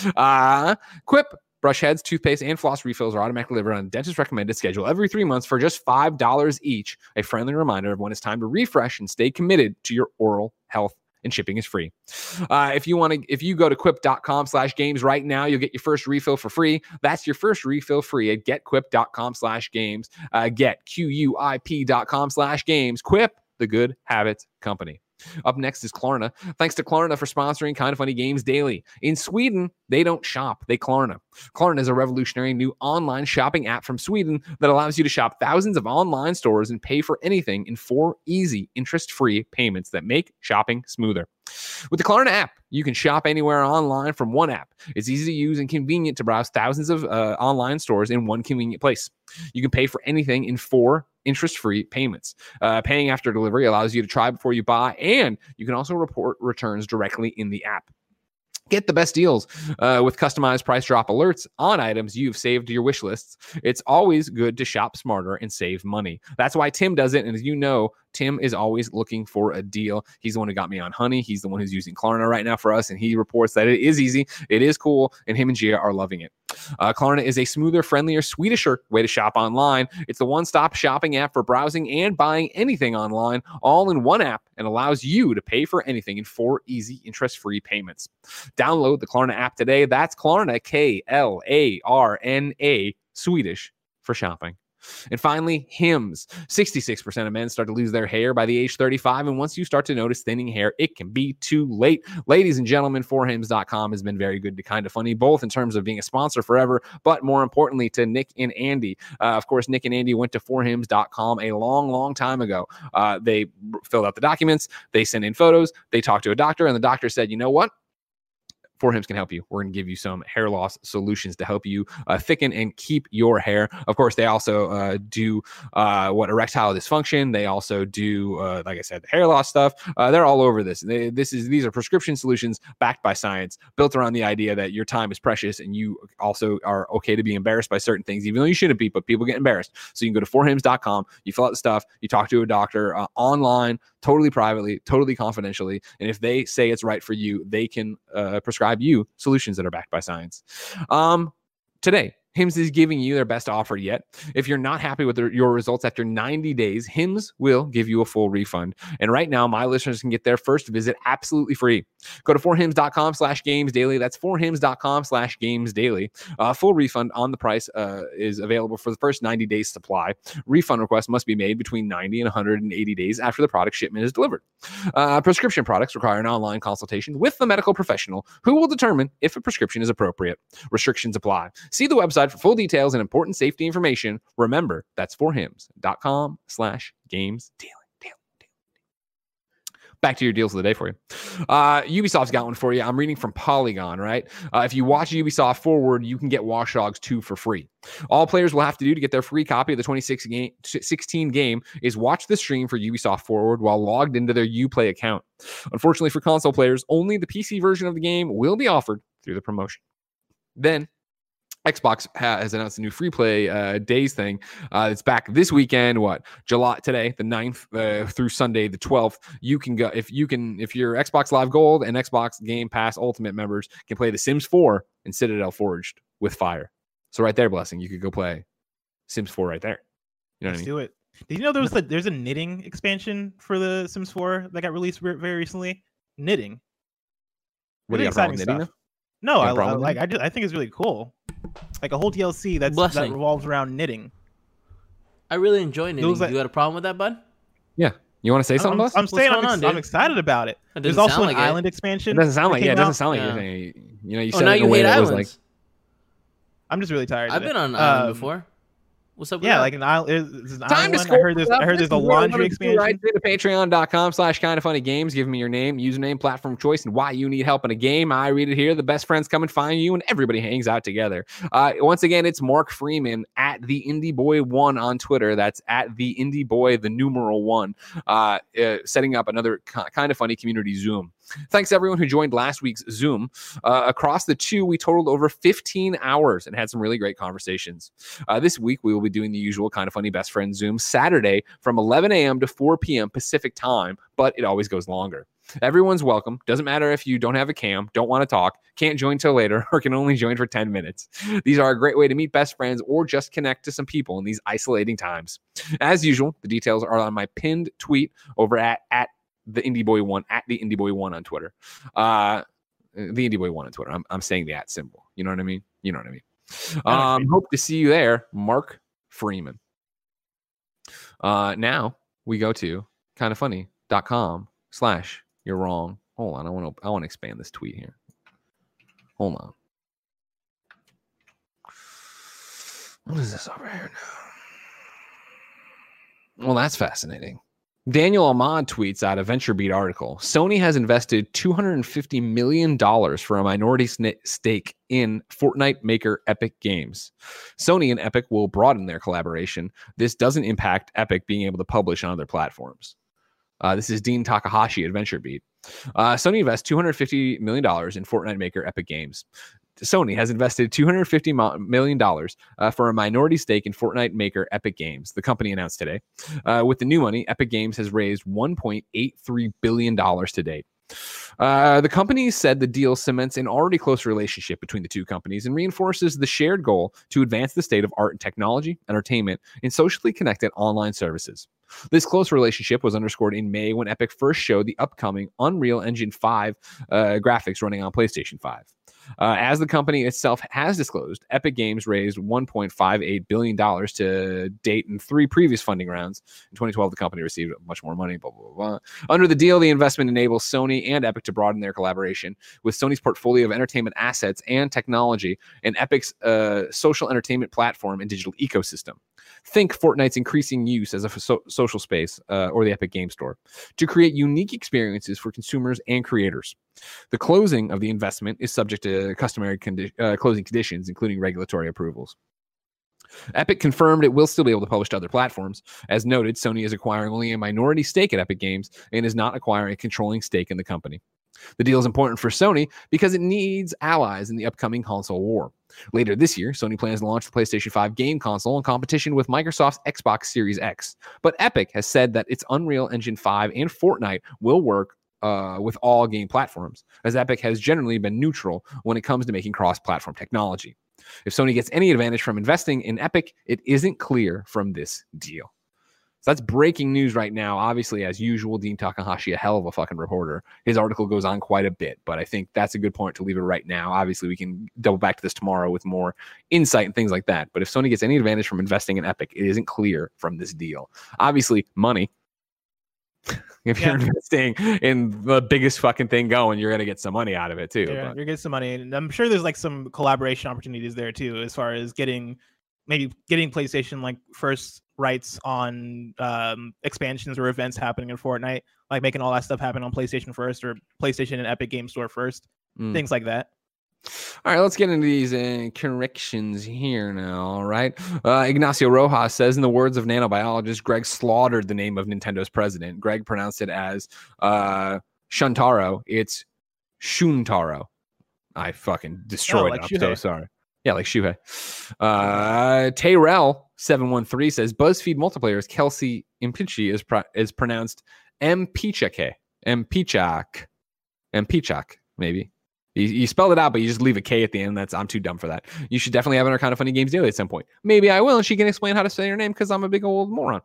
Speaker 1: Uh, Quip. Brush heads, toothpaste, and floss refills are automatically delivered on a dentist-recommended schedule every three months for just five dollars each. A friendly reminder of when it's time to refresh and stay committed to your oral health, and shipping is free. Uh, if you want to, if you go to quip.com slash games right now, you'll get your first refill for free. That's your first refill free at getquip.com slash games. Uh, get, Q-U-I-P dot com slash games. Quip, the good habits company. Up next is Klarna. Thanks to Klarna for sponsoring Kind of Funny Games Daily. In Sweden, they don't shop, they Klarna. Klarna is a revolutionary new online shopping app from Sweden that allows you to shop thousands of online stores and pay for anything in four easy, interest-free payments that make shopping smoother. With the Klarna app, you can shop anywhere online from one app. It's easy to use and convenient to browse thousands of uh, online stores in one convenient place. You can pay for anything in four interest-free payments. Uh, paying after delivery allows you to try before you buy, and you can also report returns directly in the app. Get the best deals uh, with customized price drop alerts on items you've saved to your wish lists. It's always good to shop smarter and save money. That's why Tim does it. And as you know, Tim is always looking for a deal. He's the one who got me on Honey. He's the one who's using Klarna right now for us. And he reports that it is easy. It is cool. And him and Gia are loving it. Uh, Klarna is a smoother, friendlier, Swedisher way to shop online. It's the one-stop shopping app for browsing and buying anything online, all in one app, and allows you to pay for anything in four easy, interest-free payments. Download the Klarna app today. That's Klarna, K L A R N A, Swedish for shopping. And finally, Hims. sixty-six percent of men start to lose their hair by the age thirty-five. And once you start to notice thinning hair, it can be too late. Ladies and gentlemen, four hims dot com has been very good to Kinda Funny, both in terms of being a sponsor forever, but more importantly to Nick and Andy. Uh, of course, Nick and Andy went to four hims dot com a long, long time ago. Uh, they filled out the documents. They sent in photos. They talked to a doctor, and the doctor said, you know what? four hims can help you. We're going to give you some hair loss solutions to help you uh, thicken and keep your hair. Of course, they also uh, do uh, what erectile dysfunction. They also do, uh, like I said, the hair loss stuff. Uh, they're all over this. They, this is these are prescription solutions backed by science, built around the idea that your time is precious and you also are okay to be embarrassed by certain things, even though you shouldn't be. But people get embarrassed, so you can go to four hims dot com. You fill out the stuff. You talk to a doctor uh, online, totally privately, totally confidentially, and if they say it's right for you, they can uh, prescribe you solutions that are backed by science. Um, today, Hims is giving you their best offer yet. If you're not happy with the, your results after ninety days, Hims will give you a full refund. And right now, my listeners can get their first visit absolutely free. Go to four hims dot com slash games daily. That's four hims dot com slash games daily. Uh, full refund on the price uh, is available for the first ninety days supply. Refund requests must be made between ninety and one hundred eighty days after the product shipment is delivered. Uh, prescription products require an online consultation with the medical professional who will determine if a prescription is appropriate. Restrictions apply. See the website for full details and important safety information. Remember, that's four hims dot com slash games daily. Back to your deals of the day for you. Uh, Ubisoft's got one for you. I'm reading from Polygon, right? Uh, if you watch Ubisoft Forward, you can get Watch Dogs two for free. All players will have to do to get their free copy of the twenty sixteen game is watch the stream for Ubisoft Forward while logged into their Uplay account. Unfortunately for console players, only the P C version of the game will be offered through the promotion. Then, Xbox has announced a new free play uh, days thing. Uh, it's back this weekend. What July today, the ninth uh, through Sunday, the twelfth. You can go if you can if you're Xbox Live Gold and Xbox Game Pass Ultimate members can play The Sims four and Citadel Forged with Fire. So right there, Blessing, you could go play Sims four right there. You know
Speaker 2: Let's
Speaker 1: what I mean?
Speaker 2: do it. Did you know there was a, there's a knitting expansion for the Sims four that got released very recently? Knitting.
Speaker 1: What do
Speaker 2: Really
Speaker 1: you have wrong with
Speaker 2: exciting
Speaker 1: knitting?
Speaker 2: stuff. No,
Speaker 1: You
Speaker 2: I,
Speaker 1: have a problem
Speaker 2: I
Speaker 1: with
Speaker 2: like. I just I think it's really cool. Like a whole D L C that's that
Speaker 3: Blessing.
Speaker 2: revolves around knitting.
Speaker 3: I really enjoy knitting.
Speaker 2: Feels like-
Speaker 3: you got a problem with that, bud?
Speaker 1: Yeah. You want to say something,
Speaker 2: I'm,
Speaker 1: Bless?
Speaker 2: I'm saying I'm,
Speaker 3: going
Speaker 2: ex-
Speaker 3: on, dude?
Speaker 2: I'm excited about it.
Speaker 3: It
Speaker 2: There's
Speaker 3: doesn't
Speaker 2: also
Speaker 3: sound
Speaker 2: an
Speaker 3: like it.
Speaker 2: island expansion.
Speaker 1: It doesn't sound
Speaker 2: that
Speaker 1: like yeah, it
Speaker 2: came
Speaker 1: doesn't
Speaker 2: out.
Speaker 1: sound like
Speaker 3: Yeah.
Speaker 1: you're saying, you know, you
Speaker 3: Oh,
Speaker 1: said
Speaker 3: now
Speaker 1: it in
Speaker 3: you
Speaker 1: a way
Speaker 3: hate
Speaker 1: that was like
Speaker 3: islands.
Speaker 2: I'm just really tired.
Speaker 3: I've
Speaker 2: of
Speaker 3: been
Speaker 2: it.
Speaker 3: on an island
Speaker 2: Um,
Speaker 3: before. What's up with
Speaker 2: Yeah,
Speaker 3: that?
Speaker 2: like an island. Is, is an
Speaker 1: Time
Speaker 2: island
Speaker 1: to
Speaker 2: one?
Speaker 1: score.
Speaker 2: I heard there's I heard there's a laundry expansion.
Speaker 1: Right to patreon dot com slash kind of funny games. Give me your name, username, platform of choice, and why you need help in a game. I read it here. The best friends come and find you, and everybody hangs out together. Uh, once again, it's Mark Freeman at the Indie Boy One on Twitter. That's at the Indie Boy, the numeral one. Uh, uh, setting up another kind of funny community Zoom. Thanks everyone who joined last week's Zoom. Uh, across the two, we totaled over fifteen hours and had some really great conversations. Uh, this week, we will be doing the usual kind of funny best friend Zoom Saturday from eleven a.m. to four p.m. Pacific time, but it always goes longer. Everyone's welcome. Doesn't matter if you don't have a cam, don't want to talk, can't join till later, or can only join for ten minutes. These are a great way to meet best friends or just connect to some people in these isolating times. As usual, the details are on my pinned tweet over at, at the Indie Boy One, at the Indie Boy One on Twitter. Uh, the Indie Boy One on Twitter. I'm, I'm saying the at symbol. You know what I mean? You know what I mean? Um, hope to see you there, Mark Freeman. Uh, now we go to kind of funny dot com slash you're wrong. Hold on. I want to, I want to expand this tweet here. Hold on. What is this over here now? Well, that's fascinating. Daniel Ahmad tweets out a VentureBeat article. Sony has invested two hundred fifty million dollars for a minority sn- stake in Fortnite maker Epic Games. Sony and Epic will broaden their collaboration. This doesn't impact Epic being able to publish on other platforms. Uh, this is Dean Takahashi at VentureBeat. Uh, Sony invests two hundred fifty million dollars in Fortnite maker Epic Games. Sony has invested two hundred fifty million dollars uh, for a minority stake in Fortnite maker Epic Games, the company announced today. Uh, with the new money, Epic Games has raised one point eight three billion dollars to date. Uh, the company said the deal cements an already close relationship between the two companies and reinforces the shared goal to advance the state of art and technology, entertainment, and socially connected online services. This close relationship was underscored in May when Epic first showed the upcoming Unreal Engine five uh, graphics running on PlayStation five. Uh, as the company itself has disclosed, Epic Games raised one point five eight billion dollars to date in three previous funding rounds. In twenty twelve, the company received much more money, blah, blah, blah. Under the deal, the investment enables Sony and Epic to broaden their collaboration with Sony's portfolio of entertainment assets and technology and Epic's uh, social entertainment platform and digital ecosystem. Think Fortnite's increasing use as a so- social space uh, or the Epic Game Store to create unique experiences for consumers and creators. The closing of the investment is subject to customary condi- uh, closing conditions, including regulatory approvals. Epic confirmed it will still be able to publish to other platforms. As noted, Sony is acquiring only a minority stake at Epic Games and is not acquiring a controlling stake in the company. The deal is important for Sony because it needs allies in the upcoming console war. Later this year, Sony plans to launch the PlayStation five game console in competition with Microsoft's Xbox Series X. But Epic has said that its Unreal Engine five and Fortnite will work uh, with all game platforms, as Epic has generally been neutral when it comes to making cross-platform technology. If Sony gets any advantage from investing in Epic, it isn't clear from this deal. So that's breaking news right now. Obviously, as usual, Dean Takahashi, a hell of a fucking reporter. His article goes on quite a bit, but I think that's a good point to leave it right now. Obviously, we can double back to this tomorrow with more insight and things like that. But if Sony gets any advantage from investing in Epic, it isn't clear from this deal. Obviously, money. If
Speaker 2: Yeah.
Speaker 1: you're investing in the biggest fucking thing going, you're going to get some money out of it too.
Speaker 2: Yeah,
Speaker 1: But
Speaker 2: you're getting some money, and I'm sure there's like some collaboration opportunities there too, as far as getting maybe getting PlayStation like first rights on um, expansions or events happening in Fortnite, like making all that stuff happen on PlayStation first or PlayStation and Epic Game Store first,
Speaker 1: mm.
Speaker 2: things like that.
Speaker 1: All right, let's get into these uh, corrections here now. All right. Uh, Ignacio Rojas says, in the words of nanobiologist, Greg slaughtered the name of Nintendo's president. Greg pronounced it as uh, Shuntaro. It's Shuntaro. I fucking destroyed
Speaker 2: Oh, like
Speaker 1: it. I'm
Speaker 2: Shuhei.
Speaker 1: so sorry. Yeah, like Shuhei. Uh, Tayrell seven one three says, BuzzFeed multiplayers Kelsey Mpichi is pro- is pronounced Mpichake. Mpichak. Mpichak, maybe. You, you spelled it out, but you just leave a K at the end. That's I'm too dumb for that. You should definitely have her Kind of Funny Games daily at some point. Maybe I will, and she can explain how to say her name because I'm a big old moron.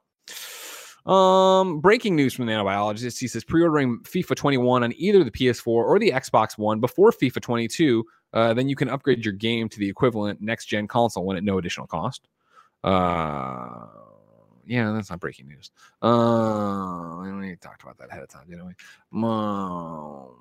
Speaker 1: Um, breaking news from the nanobiologist. He says pre-ordering FIFA twenty-one on either the P S four or the Xbox One before FIFA twenty-two, uh, then you can upgrade your game to the equivalent next-gen console when at no additional cost. Uh, yeah, that's not breaking news. Uh, we talked about that ahead of time, didn't we? Um,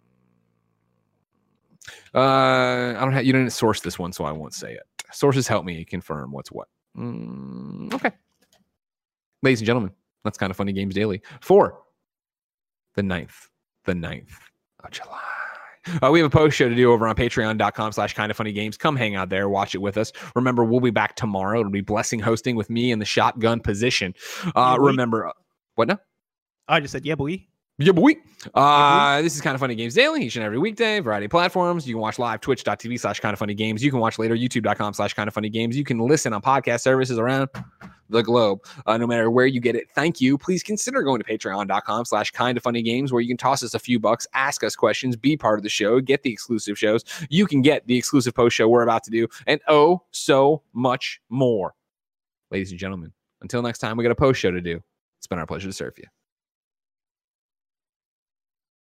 Speaker 1: Uh, I don't have you didn't source this one, so I won't say it. Sources help me confirm what's what. Mm, okay, ladies and gentlemen, that's Kind of Funny Games Daily for the ninth, the ninth of July. Uh, we have a post show to do over on patreon.com slash kind of funny games. Come hang out there, watch it with us. Remember, we'll be back tomorrow. It'll be Blessing hosting with me in the shotgun position. Uh,
Speaker 2: Yeah, boy.
Speaker 1: remember, uh, what now?
Speaker 2: I just said, yeah, boy.
Speaker 1: Yeah, boy. Uh, this is Kind of Funny Games Daily, each and every weekday, variety of platforms. You can watch live, twitch.tv slash kind of funny games. You can watch later, youtube.com slash kind of funny games. You can listen on podcast services around the globe, uh, no matter where you get it. Thank you. Please consider going to patreon.com slash kind of funny games, where you can toss us a few bucks, ask us questions, be part of the show, get the exclusive shows. You can get the exclusive post show we're about to do, and oh, so much more. Ladies and gentlemen, until next time, we got a post show to do. It's been our pleasure to serve you.